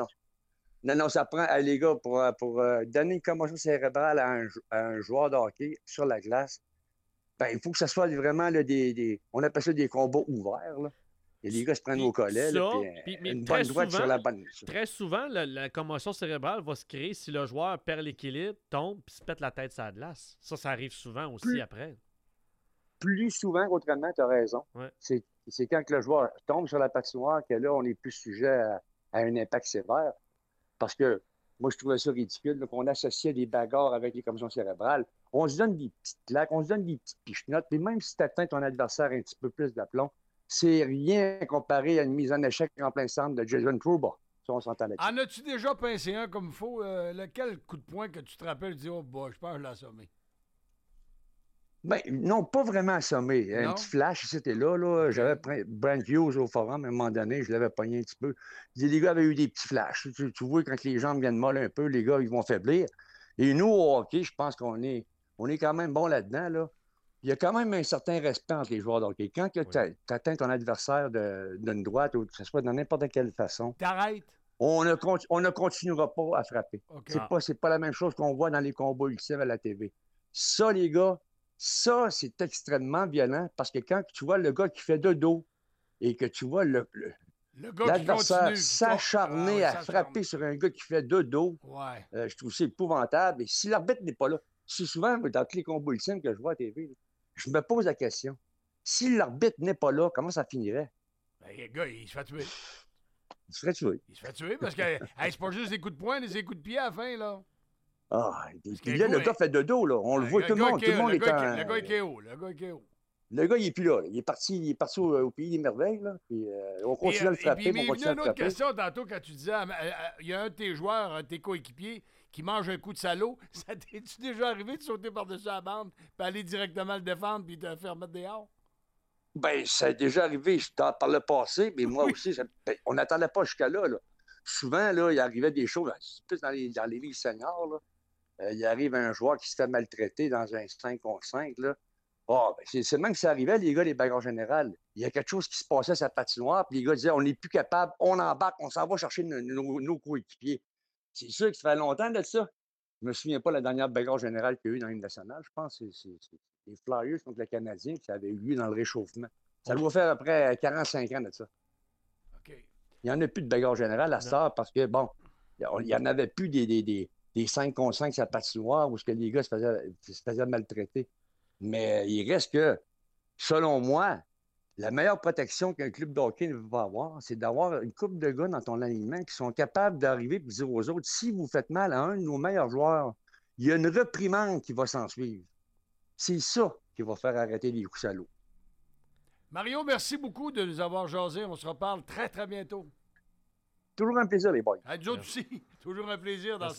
ça prend, les gars, pour donner une commotion cérébrale à un joueur de hockey sur la glace, il faut que ça soit vraiment là, on appelle ça des combats ouverts. Là. Et les gars se prennent au collet, puis une bonne droite sur la bonne. Très souvent, la commotion cérébrale va se créer si le joueur perd l'équilibre, tombe, puis se pète la tête sur la glace. Ça arrive souvent aussi après. Plus souvent qu'autrement, tu as raison. Ouais. C'est quand que le joueur tombe sur la patinoire que là, on est plus sujet à un impact sévère. Parce que moi, je trouvais ça ridicule qu'on associait des bagarres avec les commotions cérébrales. On se donne des petites claques, on se donne des petites pichenottes, puis même si tu atteins ton adversaire un petit peu plus d'aplomb, c'est rien comparé à une mise en échec en plein centre de Jason Trouba. Ça, on s'entend là-dessus. En as-tu déjà pincé un comme il faut? Lequel coup de poing que tu te rappelles, tu dis, oh, je pense que je l'ai assommé? Non, pas vraiment assommé. Un petit flash, c'était là. Okay. J'avais pris Brent Hughes au forum à un moment donné, je l'avais pogné un petit peu. Les gars avaient eu des petits flashs. Tu vois, quand les jambes viennent molles un peu, les gars, ils vont faiblir. Et nous, au hockey, je pense qu'on est quand même bon là-dedans. Là. Il y a quand même un certain respect entre les joueurs de hockey. Quand tu atteins ton adversaire d'une droite ou que ce soit de n'importe quelle façon, t'arrêtes. On ne continuera pas à frapper. Okay. C'est pas la même chose qu'on voit dans les combats ultimes à la TV. Ça, les gars, ça, c'est extrêmement violent parce que quand tu vois le gars qui fait de dos et que tu vois l'adversaire s'acharner à frapper sur un gars qui fait de dos, je trouve ça épouvantable. Et si l'arbitre n'est pas là, c'est souvent dans tous les combats ultimes que je vois à la TV, je me pose la question. Si l'arbitre n'est pas là, comment ça finirait? Le gars, il se fait tuer. Il se ferait tuer. Il se fait tuer parce que c'est pas juste des coups de poing, des coups de pied à la fin, là. Ah, puis là, le gars fait de dos, là. On le voit, tout le monde. Tout le monde est en... Le gars est KO. Le gars, il n'est plus là. Il est parti au pays des merveilles. Là. Puis, on continue à le frapper. Il y a une autre question tantôt quand tu disais il y a un de tes joueurs, un de tes coéquipiers, qui mange un coup de salaud. Ça t'es-tu déjà arrivé de sauter par-dessus la bande, puis aller directement le défendre, puis te faire mettre dehors? Ben, ça a déjà arrivé par le passé, mais moi aussi, on n'attendait pas jusqu'à là. Souvent, là, il arrivait des choses, plus dans les ligues seniors, là. Il arrive un joueur qui se fait maltraiter dans un 5 contre 5. Là. Oh, ben c'est même que ça arrivait, les gars, les bagarres générales. Il y a quelque chose qui se passait à sa patinoire, puis les gars disaient on n'est plus capable, on embarque, on s'en va chercher nos coéquipiers. C'est sûr que ça fait longtemps de ça. Je me souviens pas de la dernière bagarre générale qu'il y a eu dans l'Union nationale. Je pense que c'est les Flyers contre le Canadien qui avait eu lieu dans le réchauffement. Ça doit faire après 45 ans de ça. Okay. Il n'y en a plus de bagarre générale à ça parce que, bon, il n'y en avait plus des 5 contre 5 sur la patinoire où les gars se faisaient maltraiter. Mais il reste que, selon moi, la meilleure protection qu'un club de hockey va avoir, c'est d'avoir une couple de gars dans ton alignement qui sont capables d'arriver et de dire aux autres, si vous faites mal à un de nos meilleurs joueurs, il y a une reprimande qui va s'en suivre. C'est ça qui va faire arrêter les coups salauds. Mario, merci beaucoup de nous avoir jasé. On se reparle très, très bientôt. Toujours un plaisir, les boys. À nous autres aussi. Toujours un plaisir d'en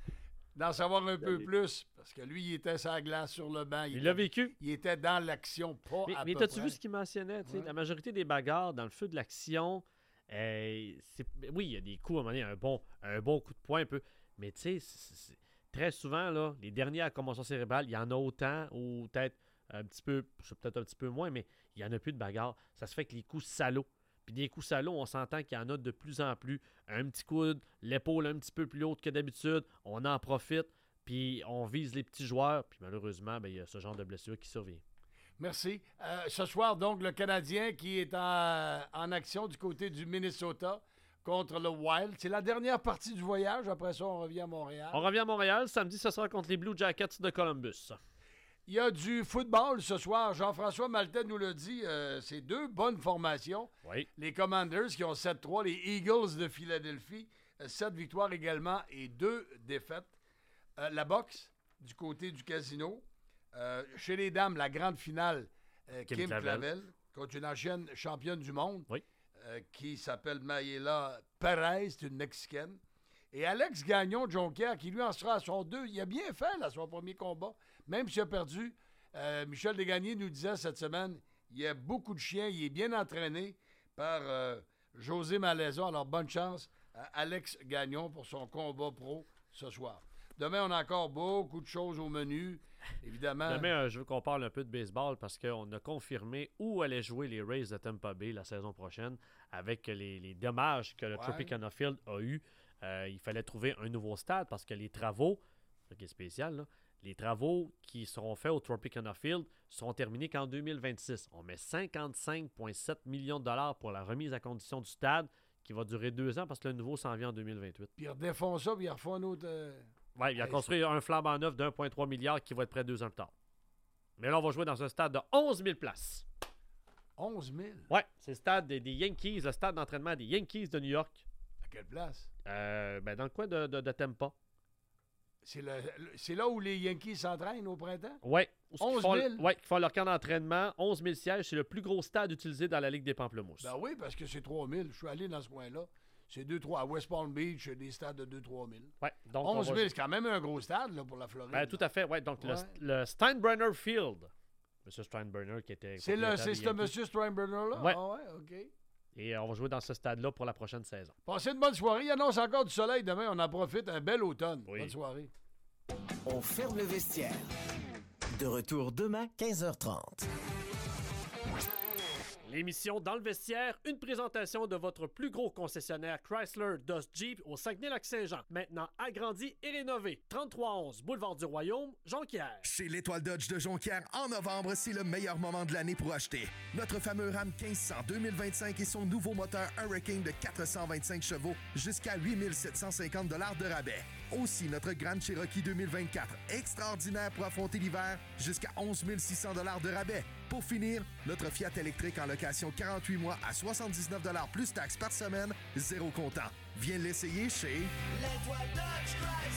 savoir un peu plus. Parce que lui, il était sur la glace, sur le banc. Il l'a vécu. Il était dans l'action, pas à mais peu t'as-tu près. vu ce qu'il mentionnait? Ouais. La majorité des bagarres dans le feu de l'action, oui, il y a des coups, à un moment donné, un bon coup de poing un peu. Mais tu sais, très souvent, là, les derniers à commotion cérébrale, il y en a autant, ou peut-être un petit peu moins, mais il n'y en a plus de bagarres. Ça se fait que les coups salauds. Puis des coups salauds, on s'entend qu'il y en a de plus en plus. Un petit coude, l'épaule un petit peu plus haute que d'habitude, on en profite, puis on vise les petits joueurs, puis malheureusement, il y a ce genre de blessure qui survient. Merci. Ce soir, donc, le Canadien qui est en action du côté du Minnesota contre le Wild. C'est la dernière partie du voyage. Après ça, on revient à Montréal. On revient à Montréal. Samedi, ce sera contre les Blue Jackets de Columbus. Il y a du football ce soir. Jean-François Maltais nous l'a dit. C'est deux bonnes formations. Oui. Les Commanders qui ont 7-3. Les Eagles de Philadelphie, 7 victoires également et 2 défaites. La boxe du côté du casino. Chez les dames, la grande finale, Kim Clavel contre une ancienne championne du monde qui s'appelle Mayela Perez, c'est une Mexicaine. Et Alex Gagnon de Jonquière, qui lui en sera à son 2. Il a bien fait là, son premier combat, même s'il a perdu. Michel Desgagnés nous disait cette semaine, il y a beaucoup de chiens, il est bien entraîné par José Malaison. Alors bonne chance à Alex Gagnon pour son combat pro ce soir. Demain, on a encore beaucoup de choses au menu. Évidemment. Demain, je veux qu'on parle un peu de baseball parce qu'on a confirmé où allaient jouer les Rays de Tampa Bay la saison prochaine avec les dommages que le Tropicana Field a eu. Il fallait trouver un nouveau stade parce que les travaux, ce qui est spécial, là, les travaux qui seront faits au Tropicana Field seront terminés qu'en 2026. On met 55,7 millions de dollars pour la remise à condition du stade qui va durer 2 ans parce que le nouveau s'en vient en 2028. Puis ils redéfont ça, puis ils refont un autre... Oui, il a construit un flambant neuf de 1,3 milliard qui va être prêt 2 ans plus tard. Mais là, on va jouer dans un stade de 11 000 places. 11 000? Oui, c'est le stade des Yankees, le stade d'entraînement des Yankees de New York. À quelle place? Dans le coin de Tampa. C'est là où les Yankees s'entraînent au printemps? Oui. 11 000? Oui, qui font leur camp d'entraînement. 11 000 sièges. C'est le plus gros stade utilisé dans la Ligue des Pamplemousses. Ben oui, parce que c'est 3 000. Je suis allé dans ce coin-là. C'est 2-3. À West Palm Beach, des stades de 2-3 000. Ouais, donc 11 000, c'est quand même un gros stade là, pour la Floride. Ben, tout à fait, oui. Donc, le Steinbrenner Field. M. Steinbrenner qui était... C'est ce M. Steinbrenner-là? Oui. Ah ouais, OK. Et on va jouer dans ce stade-là pour la prochaine saison. Passez une bonne soirée. Il annonce encore du soleil demain. On en profite. Un bel automne. Oui. Bonne soirée. On ferme le vestiaire. De retour demain, 15h30. L'émission Dans le vestiaire, une présentation de votre plus gros concessionnaire Chrysler Dodge Jeep au Saguenay-Lac-Saint-Jean. Maintenant agrandi et rénové. 3311 Boulevard du Royaume, Jonquière. Chez l'Étoile Dodge de Jonquière, en novembre, c'est le meilleur moment de l'année pour acheter. Notre fameux Ram 1500 2025 et son nouveau moteur Hurricane de 425 chevaux jusqu'à 8 750 $ de rabais. Aussi, notre Grand Cherokee 2024, extraordinaire pour affronter l'hiver, jusqu'à 11 600 $ de rabais. Pour finir, notre Fiat électrique en location 48 mois à 79 $ plus taxes par semaine, 0 comptant. Viens l'essayer chez l'Étoile Dodge Chrysler.